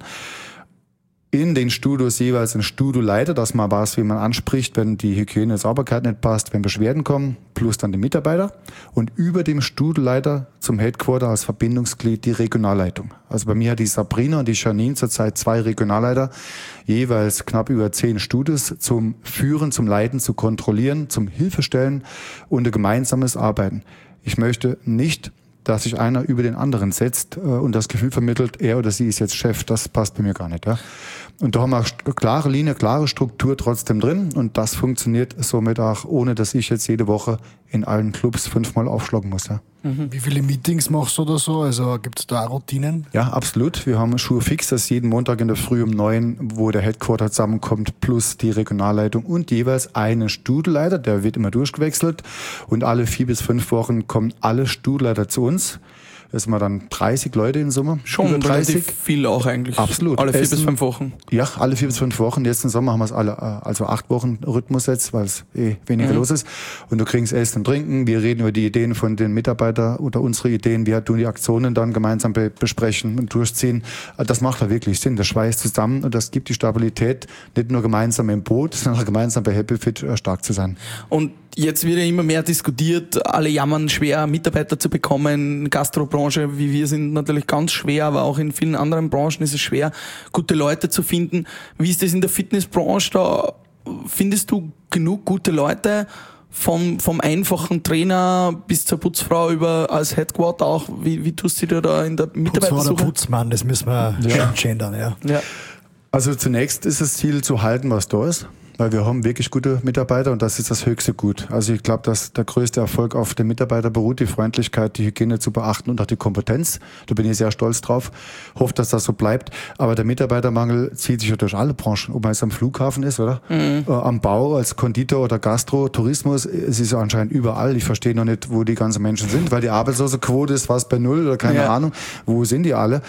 In den Studios jeweils ein Studioleiter, dass man weiß, wie man anspricht, wenn die Hygiene, Sauberkeit nicht passt, wenn Beschwerden kommen, plus dann die Mitarbeiter. Und über dem Studioleiter zum Headquarter als Verbindungsglied die Regionalleitung. Also bei mir hat die Sabrina und die Janine zurzeit 2 Regionalleiter, jeweils knapp über 10 Studios zum Führen, zum Leiten, zu kontrollieren, zum Hilfestellen und ein gemeinsames Arbeiten. Ich möchte nicht, dass sich einer über den anderen setzt und das Gefühl vermittelt, er oder sie ist jetzt Chef, das passt bei mir gar nicht. Ja? Und da haben wir eine klare Linie, klare Struktur trotzdem drin und das funktioniert somit auch, ohne dass ich jetzt jede Woche in allen Clubs 5-mal aufschlagen muss. Ja? Wie viele Meetings machst du oder so? Also gibt es da Routinen? Ja, absolut. Wir haben Schuhe fix, das jeden Montag in der Früh um 9, wo der Headquarter zusammenkommt, plus die Regionalleitung und jeweils einen Studioleiter, der wird immer durchgewechselt und alle 4 bis 5 Wochen kommen alle Studioleiter zu uns. Das sind wir dann 30 Leute in Summe. Schon 30 viel auch eigentlich. Absolut. Alle 4 bis 5 Wochen. Ja, alle 4 bis 5 Wochen. Jetzt im Sommer haben wir es alle, also 8 Wochen Rhythmus jetzt, weil es weniger los ist. Und du kriegst Essen und Trinken. Wir reden über die Ideen von den Mitarbeitern oder unsere Ideen. Wir tun die Aktionen dann gemeinsam besprechen und durchziehen. Das macht da wirklich Sinn. Das schweißt zusammen und das gibt die Stabilität, nicht nur gemeinsam im Boot, sondern auch gemeinsam bei Happy Fit stark zu sein. Und jetzt wird ja immer mehr diskutiert, alle jammern schwer, Mitarbeiter zu bekommen. Gastrobranche, wie wir, sind natürlich ganz schwer, aber auch in vielen anderen Branchen ist es schwer, gute Leute zu finden. Wie ist das in der Fitnessbranche? Da findest du genug gute Leute? Vom einfachen Trainer bis zur Putzfrau über als Headquarter auch. Wie tust du dir da in der Mitarbeitersuche? Putzfrau oder Putzmann, das müssen wir gendern, ja. Also zunächst ist das Ziel zu halten, was da ist. Weil wir haben wirklich gute Mitarbeiter und das ist das höchste Gut. Also ich glaube, dass der größte Erfolg auf den Mitarbeiter beruht, die Freundlichkeit, die Hygiene zu beachten und auch die Kompetenz. Da bin ich sehr stolz drauf. Hoffe, dass das so bleibt. Aber der Mitarbeitermangel zieht sich ja durch alle Branchen. Ob man jetzt am Flughafen ist, oder? Am Bau, als Konditor oder Gastro, Tourismus. Es ist ja anscheinend überall. Ich verstehe noch nicht, wo die ganzen Menschen sind, weil die Arbeitslosenquote ist fast bei 0 oder keine Ahnung. Wo sind die alle?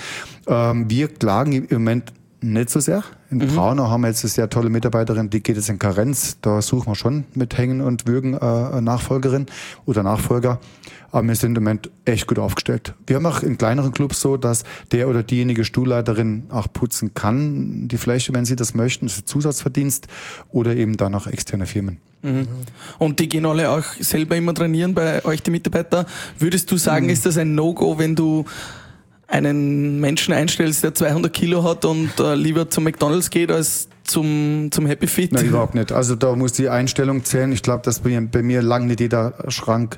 Wir klagen im Moment nicht so sehr. In Braunau haben wir jetzt eine sehr tolle Mitarbeiterin, die geht jetzt in Karenz. Da suchen wir schon mit Hängen und Würgen Nachfolgerin oder Nachfolger. Aber wir sind im Moment echt gut aufgestellt. Wir haben auch in kleineren Clubs so, dass der oder diejenige Stuhlleiterin auch putzen kann, die Fläche, wenn sie das möchten. Das ist Zusatzverdienst oder eben dann auch externe Firmen. Und die gehen alle auch selber immer trainieren bei euch, die Mitarbeiter. Würdest du sagen, ist das ein No-Go, wenn du einen Menschen einstellst, der 200 Kilo hat und lieber zum McDonald's geht als zum Happy Fit? Nein, überhaupt nicht. Also da muss die Einstellung zählen. Ich glaube, dass bei mir lang nicht jeder Schrank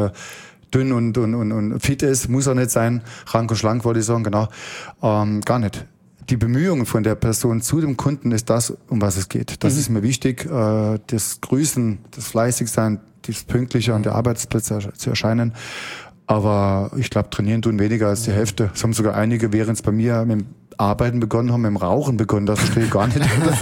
dünn und fit ist. Muss auch nicht sein. Rank und schlank, wollte ich sagen, genau. Gar nicht. Die Bemühungen von der Person zu dem Kunden ist das, um was es geht. Das ist mir wichtig. Das Grüßen, das Fleißigsein, das Pünktliche an der Arbeitsplätze zu erscheinen. Aber ich glaube, trainieren tun weniger als die Hälfte. Es haben sogar einige, während es bei mir mit dem Arbeiten begonnen haben, mit dem Rauchen begonnen. Das verstehe ich gar nicht.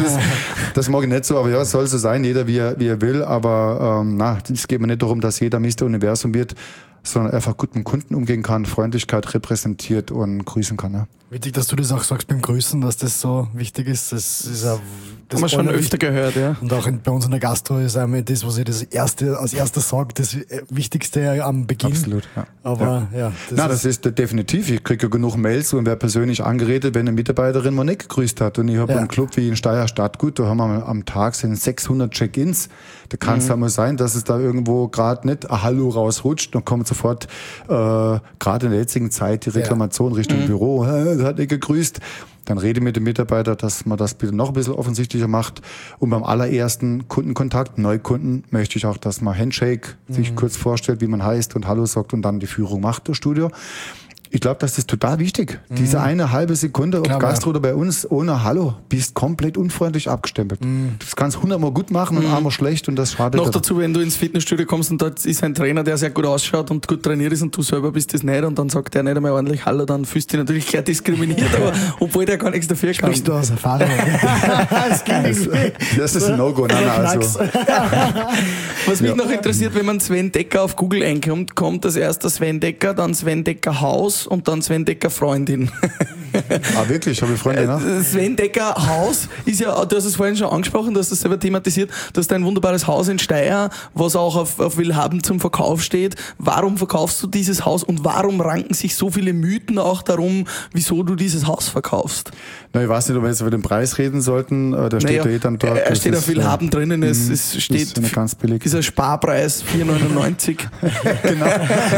Das mag ich nicht so, aber ja, es soll so sein, jeder wie er will. Aber es geht mir nicht darum, dass jeder Mr. Universum wird, sondern einfach gut mit dem Kunden umgehen kann, Freundlichkeit repräsentiert und grüßen kann. Ja. Wichtig, dass du das auch sagst beim Grüßen, dass das so wichtig ist. Das ist auch, das haben wir schon öfter gehört, ja. Und auch bei uns in der Gastro ist einmal das, was ich als erstes sage, das Wichtigste am Beginn. Absolut, ja. Aber das ist definitiv. Ich kriege ja genug Mails und werde persönlich angeredet, wenn eine Mitarbeiterin mal nicht gegrüßt hat. Und ich habe einen Club wie in Steyr Stadtgut, da haben wir am Tag sind 600 Check-ins. Da kann es mal sein, dass es da irgendwo gerade nicht ein Hallo rausrutscht. Dann kommt sofort, gerade in der jetzigen Zeit, die Reklamation Richtung Büro. Hat nicht gegrüßt. Dann rede mit dem Mitarbeiter, dass man das bitte noch ein bisschen offensichtlicher macht. Und beim allerersten Kundenkontakt, Neukunden, möchte ich auch, dass man Handshake sich kurz vorstellt, wie man heißt und Hallo sagt und dann die Führung macht durchs Studio. Ich glaube, das ist total wichtig. Diese eine halbe Sekunde, ob Gastro oder bei uns, ohne Hallo, bist komplett unfreundlich abgestempelt. Das kannst 100-mal gut machen und einmal schlecht und das schadet. Noch dazu, wenn du ins Fitnessstudio kommst und dort ist ein Trainer, der sehr gut ausschaut und gut trainiert ist und du selber bist das nicht und dann sagt der nicht einmal ordentlich Hallo, dann fühlst du dich natürlich gleich diskriminiert, aber obwohl der gar nichts dafür kann. Sprichst du aus Erfahrung? Das ist ein No-Go. Also. Was mich noch interessiert, wenn man Sven Decker auf Google einkommt, kommt als erster Sven Decker, dann Sven Decker Haus und dann Sven Decker Freundin. Wirklich? Habe ich Freundin auch? Sven Decker Haus ist ja, du hast es vorhin schon angesprochen, du hast das selber thematisiert, du hast ein wunderbares Haus in Steyr, was auch auf Willhaben zum Verkauf steht. Warum verkaufst du dieses Haus und warum ranken sich so viele Mythen auch darum, wieso du dieses Haus verkaufst? Na, ich weiß nicht, ob wir jetzt über den Preis reden sollten. Da steht ja dann dort. Er steht auf Willhaben drinnen, es steht, ist ganz billig. Dieser Sparpreis 4,99. Genau.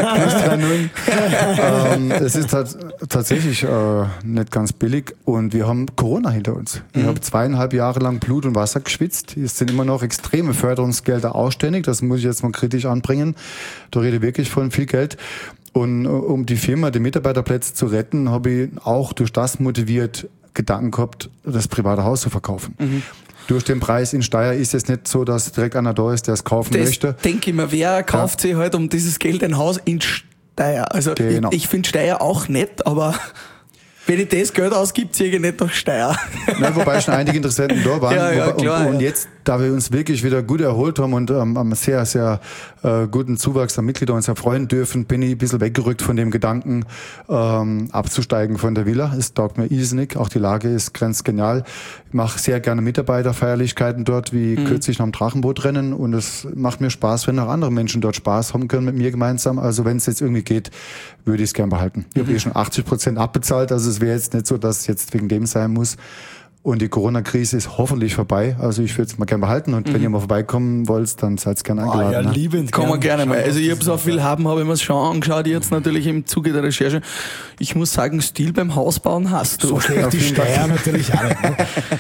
Es ist tatsächlich nicht ganz billig und wir haben Corona hinter uns. Ich habe 2,5 Jahre lang Blut und Wasser geschwitzt. Es sind immer noch extreme Förderungsgelder ausständig. Das muss ich jetzt mal kritisch anbringen. Da rede ich wirklich von viel Geld. Und um die Firma, die Mitarbeiterplätze zu retten, habe ich auch durch das motiviert Gedanken gehabt, das private Haus zu verkaufen. Durch den Preis in Steyr ist es nicht so, dass direkt einer da ist, der es kaufen möchte. Denke ich mir, wer kauft sich halt um dieses Geld ein Haus in Steyr? Also genau. Ich finde Steyr auch nett, aber wenn ich das Geld ausgib, ziehe ich nicht nach Steyr. Nein, wobei schon einige Interessenten da waren. Klar, und jetzt, da wir uns wirklich wieder gut erholt haben und am sehr, sehr guten Zuwachs an Mitgliedern uns erfreuen dürfen, bin ich ein bisschen weggerückt von dem Gedanken, abzusteigen von der Villa. Es taugt mir irrsinnig. Auch die Lage ist grenzgenial. Ich mache sehr gerne Mitarbeiterfeierlichkeiten dort, wie kürzlich noch am Drachenbootrennen. Und es macht mir Spaß, wenn auch andere Menschen dort Spaß haben können mit mir gemeinsam. Also wenn es jetzt irgendwie geht, würde ich es gern behalten. Ich habe schon 80% abbezahlt. Also es wäre jetzt nicht so, dass es jetzt wegen dem sein muss. Und die Corona-Krise ist hoffentlich vorbei. Also ich würde es mal gerne behalten. Und wenn ihr mal vorbeikommen wollt, dann seid ihr gerne eingeladen. Ja, liebend. Kann man gerne mal. Also ich habe so viel habe ich mir schon angeschaut, jetzt natürlich im Zuge der Recherche. Ich muss sagen, Stil beim Hausbauen hast du. So schlecht die Steyr natürlich auch nicht. Ne?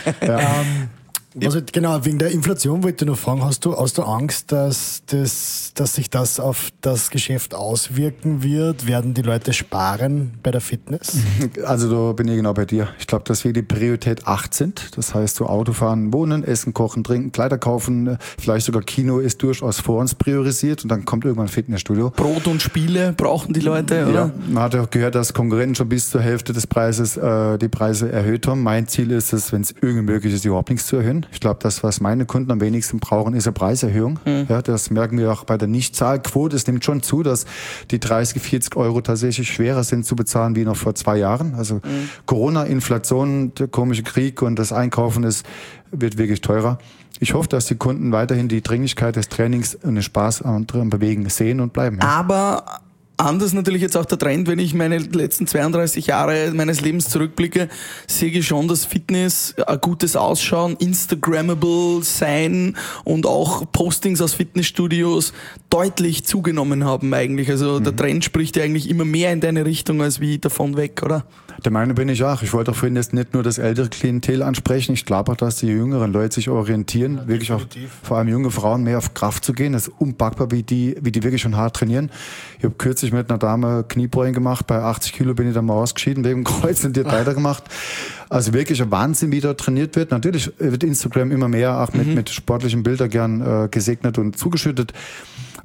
Genau, wegen der Inflation wollte ich noch fragen, hast du Angst, dass sich das auf das Geschäft auswirken wird? Werden die Leute sparen bei der Fitness? Also da bin ich genau bei dir. Ich glaube, dass wir die Priorität 8 sind. Das heißt, so Autofahren, Wohnen, Essen, Kochen, Trinken, Kleider kaufen, vielleicht sogar Kino ist durchaus vor uns priorisiert und dann kommt irgendwann ein Fitnessstudio. Brot und Spiele brauchen die Leute, oder? Ja, man hat ja auch gehört, dass Konkurrenten schon bis zur Hälfte des Preises die Preise erhöht haben. Mein Ziel ist es, wenn es irgendwie möglich ist, überhaupt nichts zu erhöhen. Ich glaube, das, was meine Kunden am wenigsten brauchen, ist eine Preiserhöhung. Ja, das merken wir auch bei der Nichtzahlquote. Es nimmt schon zu, dass die 30, 40 Euro tatsächlich schwerer sind zu bezahlen wie noch vor 2 Jahren. Also Corona, Inflation, der komische Krieg und das Einkaufen wird wirklich teurer. Ich hoffe, dass die Kunden weiterhin die Dringlichkeit des Trainings und den Spaß am Bewegen sehen und bleiben. Ja. Aber anders natürlich jetzt auch der Trend, wenn ich meine letzten 32 Jahre meines Lebens zurückblicke, sehe ich schon, dass Fitness, ein gutes Ausschauen, Instagrammable sein und auch Postings aus Fitnessstudios deutlich zugenommen haben eigentlich. Also der Trend spricht ja eigentlich immer mehr in deine Richtung als wie davon weg, oder? Der Meinung bin ich auch. Ich wollte auch vorhin jetzt nicht nur das ältere Klientel ansprechen. Ich glaube auch, dass die jüngeren Leute sich orientieren, ja, wirklich auch, vor allem junge Frauen, mehr auf Kraft zu gehen. Das ist unpackbar, wie die wirklich schon hart trainieren. Ich habe kürzlich mit einer Dame Kniebeugen gemacht. Bei 80 Kilo bin ich dann mal ausgeschieden wegen dem Kreuz und die hat weitergemacht. Also wirklich ein Wahnsinn, wie da trainiert wird. Natürlich wird Instagram immer mehr auch mit sportlichen Bildern gern gesegnet und zugeschüttet.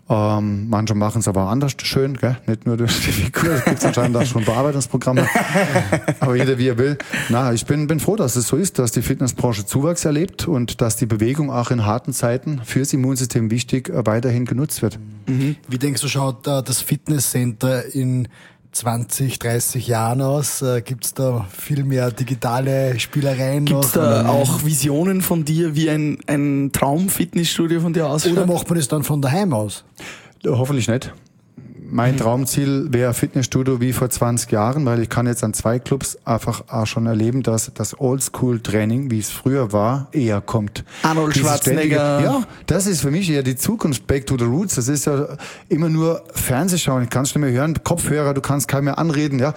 Manche machen es aber anders schön, gell? Nicht nur durch die Figur, es gibt anscheinend auch schon Bearbeitungsprogramme. Aber jeder wie er will. Ich bin froh, dass es so ist, dass die Fitnessbranche Zuwachs erlebt und dass die Bewegung auch in harten Zeiten fürs Immunsystem wichtig weiterhin genutzt wird. Mhm. Wie denkst du, schaut das Fitnesscenter in 20, 30 Jahren aus? Gibt's da viel mehr digitale Spielereien noch? Gibt's da auch Visionen von dir, wie ein Traum-Fitnessstudio von dir ausschaut? Oder macht man das dann von daheim aus? Hoffentlich nicht. Mein Traumziel wäre Fitnessstudio wie vor 20 Jahren, weil ich kann jetzt an 2 Clubs einfach auch schon erleben, dass das Oldschool-Training, wie es früher war, eher kommt. Arnold Schwarzenegger. Ja, das ist für mich eher die Zukunft, back to the roots. Das ist ja immer nur Fernsehschauen, ich kann es nicht mehr hören, Kopfhörer, du kannst keinen mehr anreden, ja,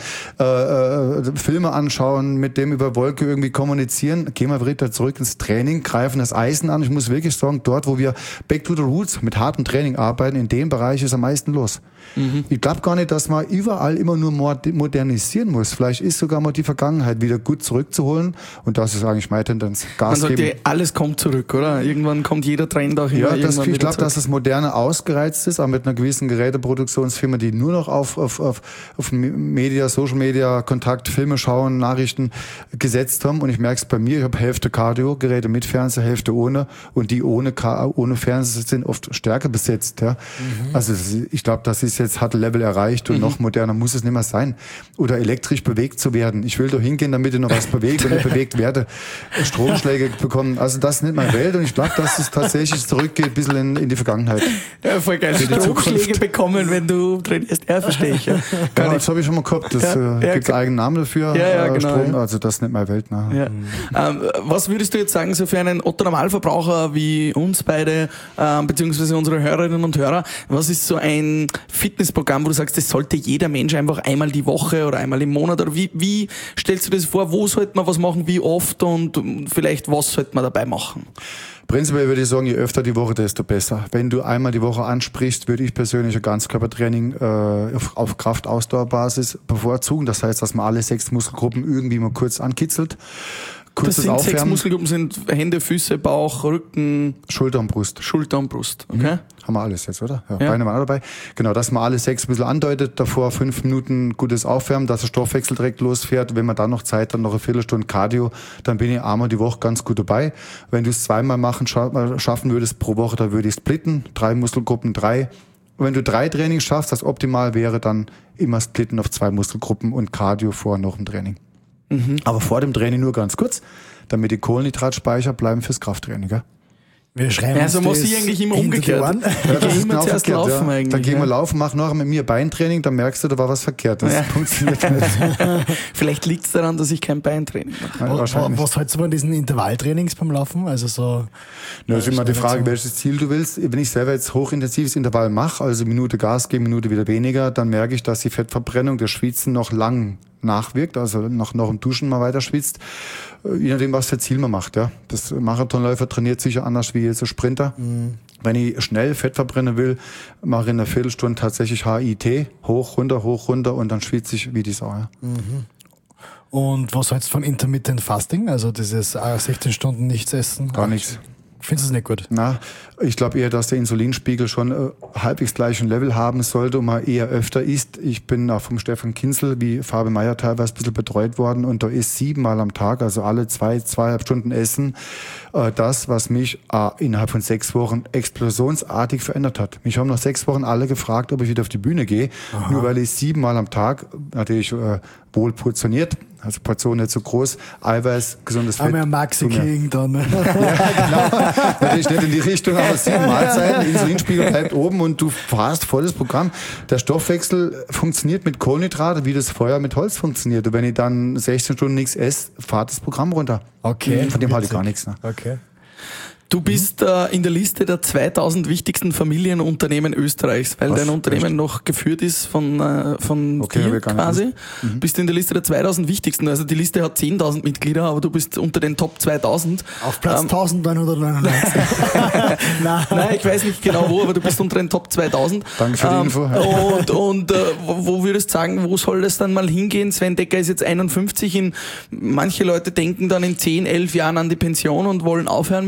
Filme anschauen, mit dem über Wolke irgendwie kommunizieren. Gehen wir wieder zurück ins Training, greifen das Eisen an. Ich muss wirklich sagen, dort, wo wir back to the roots mit hartem Training arbeiten, in dem Bereich ist am meisten los. Ich glaube gar nicht, dass man überall immer nur modernisieren muss. Vielleicht ist sogar mal die Vergangenheit wieder gut zurückzuholen. Und das ist eigentlich meine Tendenz. Man sagt ja, alles kommt zurück, oder? Irgendwann kommt jeder Trend auch immer. Ja, ich glaube, dass das Moderne ausgereizt ist, auch mit einer gewissen Geräteproduktionsfirma, die nur noch auf Media, Social Media, Kontakt, Filme schauen, Nachrichten gesetzt haben. Und ich merke es bei mir, ich habe Hälfte Cardio-Geräte mit Fernseher, Hälfte ohne. Und die ohne Fernseher sind oft stärker besetzt. Ja. Also ich glaube, das ist jetzt hat Level erreicht und noch moderner muss es nicht mehr sein. Oder elektrisch bewegt zu werden. Ich will doch hingehen, damit ich noch was bewege und nicht bewegt werde. Stromschläge bekommen. Also das ist nicht meine Welt und ich glaube, dass es tatsächlich zurückgeht ein bisschen in die Vergangenheit. Ja, voll geil. Stromschläge bekommen, wenn du trainierst. Ja, verstehe ich. Ja. Das habe ich schon mal gehabt. Das gibt einen Namen dafür. Ja, genau, Strom. Also das ist nicht meine Welt. Ja. Was würdest du jetzt sagen, so für einen Otto-Normalverbraucher wie uns beide, beziehungsweise unsere Hörerinnen und Hörer, was ist so ein Fitnessprogramm, wo du sagst, das sollte jeder Mensch einfach einmal die Woche oder einmal im Monat, oder wie stellst du das vor, wo sollte man was machen, wie oft und vielleicht was sollte man dabei machen? Prinzipiell würde ich sagen, je öfter die Woche, desto besser. Wenn du einmal die Woche ansprichst, würde ich persönlich ein Ganzkörpertraining auf Kraft-Ausdauerbasis bevorzugen. Das heißt, dass man alle 6 Muskelgruppen irgendwie mal kurz ankitzelt. Das sind 6 Muskelgruppen, sind Hände, Füße, Bauch, Rücken, Schulter und Brust. Okay. Haben wir alles jetzt, oder? Ja. Beine waren dabei. Genau, dass man alle 6 ein bisschen andeutet, davor 5 Minuten gutes Aufwärmen, dass der Stoffwechsel direkt losfährt. Wenn man dann noch Zeit hat, noch eine Viertelstunde Cardio, dann bin ich einmal die Woche ganz gut dabei. Wenn du es 2-mal schaffen würdest pro Woche, dann würde ich splitten. 3 Muskelgruppen, 3. Und wenn du 3 Trainings schaffst, das optimal wäre dann immer splitten auf 2 Muskelgruppen und Cardio vor noch im Training. Aber vor dem Training nur ganz kurz, damit die Kohlenhydratspeicher bleiben fürs Krafttraining, gell? Wir schreiben also muss ich eigentlich immer umgekehrt. Das ist immer zuerst laufen eigentlich. Dann gehen wir laufen, mach nachher mit mir Beintraining, dann merkst du, da war was verkehrt. Das funktioniert nicht. Vielleicht liegt es daran, dass ich kein Beintraining mache. Was hältst du von diesen Intervalltrainings beim Laufen? Also so. Das ist immer die Frage, welches Ziel du willst. Wenn ich selber jetzt hochintensives Intervall mache, also Minute Gas geben, Minute wieder weniger, dann merke ich, dass die Fettverbrennung, das Schwitzen noch lang nachwirkt, also noch im Duschen mal weiter schwitzt, je nachdem, was für Ziel man macht. Ja. Das Marathonläufer trainiert sicher anders wie jetzt ein Sprinter. Wenn ich schnell Fett verbrennen will, mache ich in einer Viertelstunde tatsächlich HIIT, hoch, runter und dann schwitze ich wie die Sau. Ja. Und was hältst du von Intermittent Fasting, also dieses 16 Stunden nichts essen? Gar nichts. Findest du es nicht gut? Na, ich glaube eher, dass der Insulinspiegel schon halbwegs gleichen Level haben sollte und man eher öfter isst. Ich bin auch vom Stefan Kinzel, wie Fabi Meyer teilweise ein bisschen betreut worden und da ist 7-mal am Tag, also alle 2,5 Stunden Essen, das, was mich innerhalb von 6 Wochen explosionsartig verändert hat. Mich haben nach 6 Wochen alle gefragt, ob ich wieder auf die Bühne gehe, nur weil ich 7-mal am Tag, natürlich wohl portioniert, also Portion nicht so groß, Eiweiß, gesundes Fett. Aber Maxi King dann. Ja, genau. Natürlich nicht in die Richtung, aber 7 Mahlzeiten, der Insulinspiegel bleibt oben und du fährst volles Programm. Der Stoffwechsel funktioniert mit Kohlenhydrate, wie das Feuer mit Holz funktioniert. Und wenn ich dann 16 Stunden nichts esse, fahrt das Programm runter. Okay. Von dem halte ich gar nichts. Ne? Okay. Du bist in der Liste der 2000 wichtigsten Familienunternehmen Österreichs, weil dein Unternehmen noch geführt ist von dir quasi. Bist in der Liste der 2000 wichtigsten. Also die Liste hat 10.000 Mitglieder, aber du bist unter den Top 2000. Auf Platz 1999. Nein, ich weiß nicht genau wo, aber du bist unter den Top 2000. Danke für die Info. Und wo würdest du sagen, wo soll das dann mal hingehen? Sven Decker ist jetzt 51. Manche Leute denken dann in 10, 11 Jahren an die Pension und wollen aufhören mit dem Ganzen.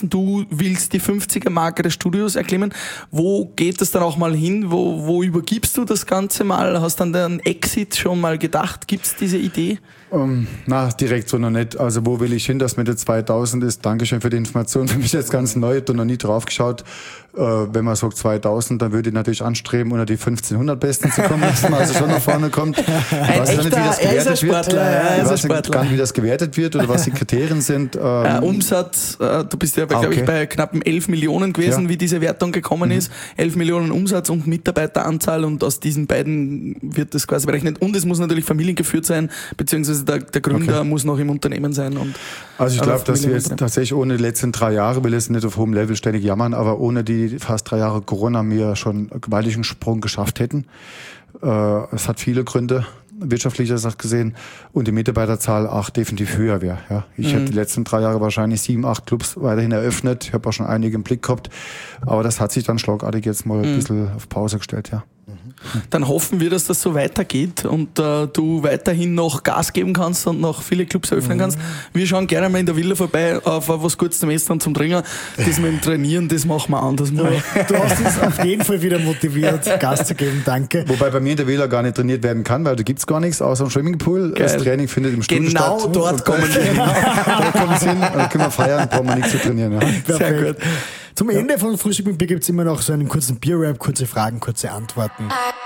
umsetzen. Du willst die 50er-Marke des Studios erklimmen. Wo geht das dann auch mal hin? Wo übergibst du das Ganze mal? Hast du an den Exit schon mal gedacht? Gibt's diese Idee? Direkt so noch nicht. Also wo will ich hin, dass Mitte 2000 ist? Dankeschön für die Information. Für mich jetzt ganz neu, ich habe noch nie drauf geschaut. Wenn man sagt 2000, dann würde ich natürlich anstreben, unter die 1500 Besten zu kommen, dass man also schon nach vorne kommt. Ich weiß nicht, wie das gewertet wird. Ich weiß nicht gar nicht, wie das gewertet wird oder was die Kriterien sind. Umsatz, du bist ja, glaube ich, bei knappen 11 Millionen gewesen, wie diese Wertung gekommen ist. 11 Millionen Umsatz und Mitarbeiteranzahl und aus diesen beiden wird das quasi berechnet. Und es muss natürlich familiengeführt sein, beziehungsweise der Gründer muss noch im Unternehmen sein. Also ich glaube, dass wir jetzt tatsächlich ohne die letzten 3 Jahre, will jetzt nicht auf hohem Level ständig jammern, aber ohne die fast 3 Jahre Corona mir schon einen gewaltigen Sprung geschafft hätten. Es hat viele Gründe, wirtschaftlicher Sache gesehen, und die Mitarbeiterzahl auch definitiv höher wäre. Ja. Ich hätte die letzten 3 Jahre wahrscheinlich 7, 8 Clubs weiterhin eröffnet. Ich habe auch schon einige im Blick gehabt, aber das hat sich dann schlagartig jetzt mal ein bisschen auf Pause gestellt, ja. Dann hoffen wir, dass das so weitergeht und du weiterhin noch Gas geben kannst und noch viele Clubs eröffnen kannst. Wir schauen gerne mal in der Villa vorbei auf was Gutes zum Essen und zum Trinken. Das mit dem Trainieren, das machen wir anders mal. Du hast uns auf jeden Fall wieder motiviert, Gas zu geben, danke. Wobei bei mir in der Villa gar nicht trainiert werden kann, weil da gibt's gar nichts außer dem Swimmingpool. Geil. Das Training findet im Studio genau statt. Dort kommen wir hin. Da kommen wir hin, da können wir feiern, brauchen wir nichts zu trainieren. Ja. Sehr gut. Zum Ende von Frühstück mit Bier gibt's immer noch so einen kurzen Bier-Rap, kurze Fragen, kurze Antworten.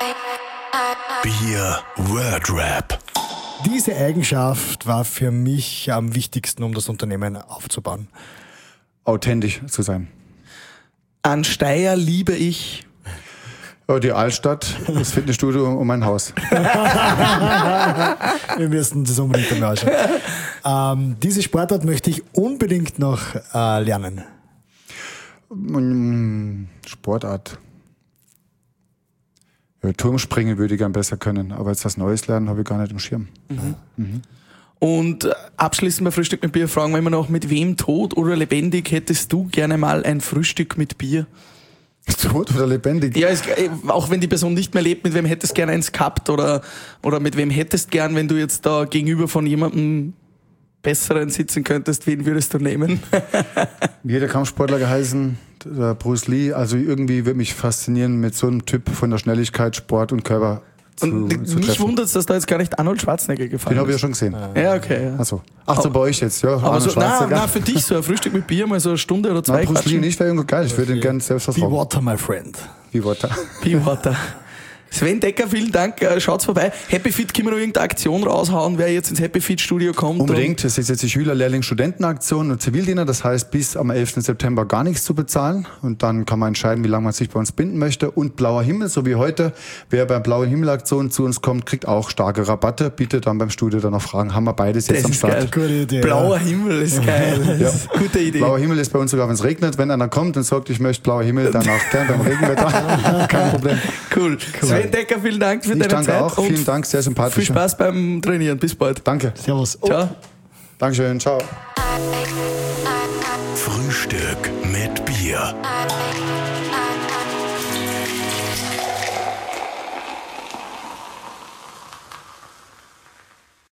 Bier Word Rap. Diese Eigenschaft war für mich am wichtigsten, um das Unternehmen aufzubauen. Authentisch zu sein. An Steyr liebe ich. Die Altstadt, das Fitnessstudio und mein Haus. Wir müssen das unbedingt einmal anschauen. Diese Sportart möchte ich unbedingt noch lernen. Sportart. Ja, Turmspringen würde ich gern besser können, aber jetzt was Neues lernen habe ich gar nicht im Schirm. Und abschließend bei Frühstück mit Bier fragen wir immer noch, mit wem tot oder lebendig hättest du gerne mal ein Frühstück mit Bier? Tot oder lebendig? Ja, auch wenn die Person nicht mehr lebt, mit wem hättest du gerne eins gehabt oder mit wem hättest gern, wenn du jetzt da gegenüber von jemandem Besseren sitzen könntest, wen würdest du nehmen? Jeder Kampfsportler geheißen, der Bruce Lee, also irgendwie würde mich faszinieren, mit so einem Typ von der Schnelligkeit, Sport und Körper zu mich wundert es, dass da jetzt gar nicht Arnold Schwarzenegger gefallen ist. Den habe ich ja schon gesehen. Ja, okay. Ja. Achso. Ach so, bei euch jetzt, ja. Aber so, na, für dich so ein Frühstück mit Bier, mal so eine Stunde oder 2. Bruce Lee nicht, wäre irgendwo geil. Ich würde ihn gerne selbst Be vertrauen. water, my friend. Be water. Be water. Sven Decker, vielen Dank, schaut's vorbei. Happy Fit, können wir noch irgendeine Aktion raushauen, wer jetzt ins Happy Fit Studio kommt? Unbedingt, das ist jetzt die Schüler-Lehrling-Studentenaktion und Zivildiener, das heißt bis am 11. September gar nichts zu bezahlen und dann kann man entscheiden, wie lange man sich bei uns binden möchte, und Blauer Himmel, so wie heute, wer bei Blauer Himmel-Aktion zu uns kommt, kriegt auch starke Rabatte, bitte dann beim Studio dann noch fragen, haben wir beides jetzt am Start. Gute Idee. Blauer Himmel ist geil, das ist eine gute Idee. Blauer Himmel ist bei uns sogar, wenn es regnet, wenn einer kommt und sagt, ich möchte blauer Himmel, dann auch gern beim Regenwetter, kein Problem. Cool. Sven Decker, vielen Dank für deine danke Zeit. auch, vielen Dank, sehr sympathisch. Viel Spaß beim Trainieren, bis bald. Danke. Servus. Ciao. Dankeschön, ciao. Frühstück mit Bier.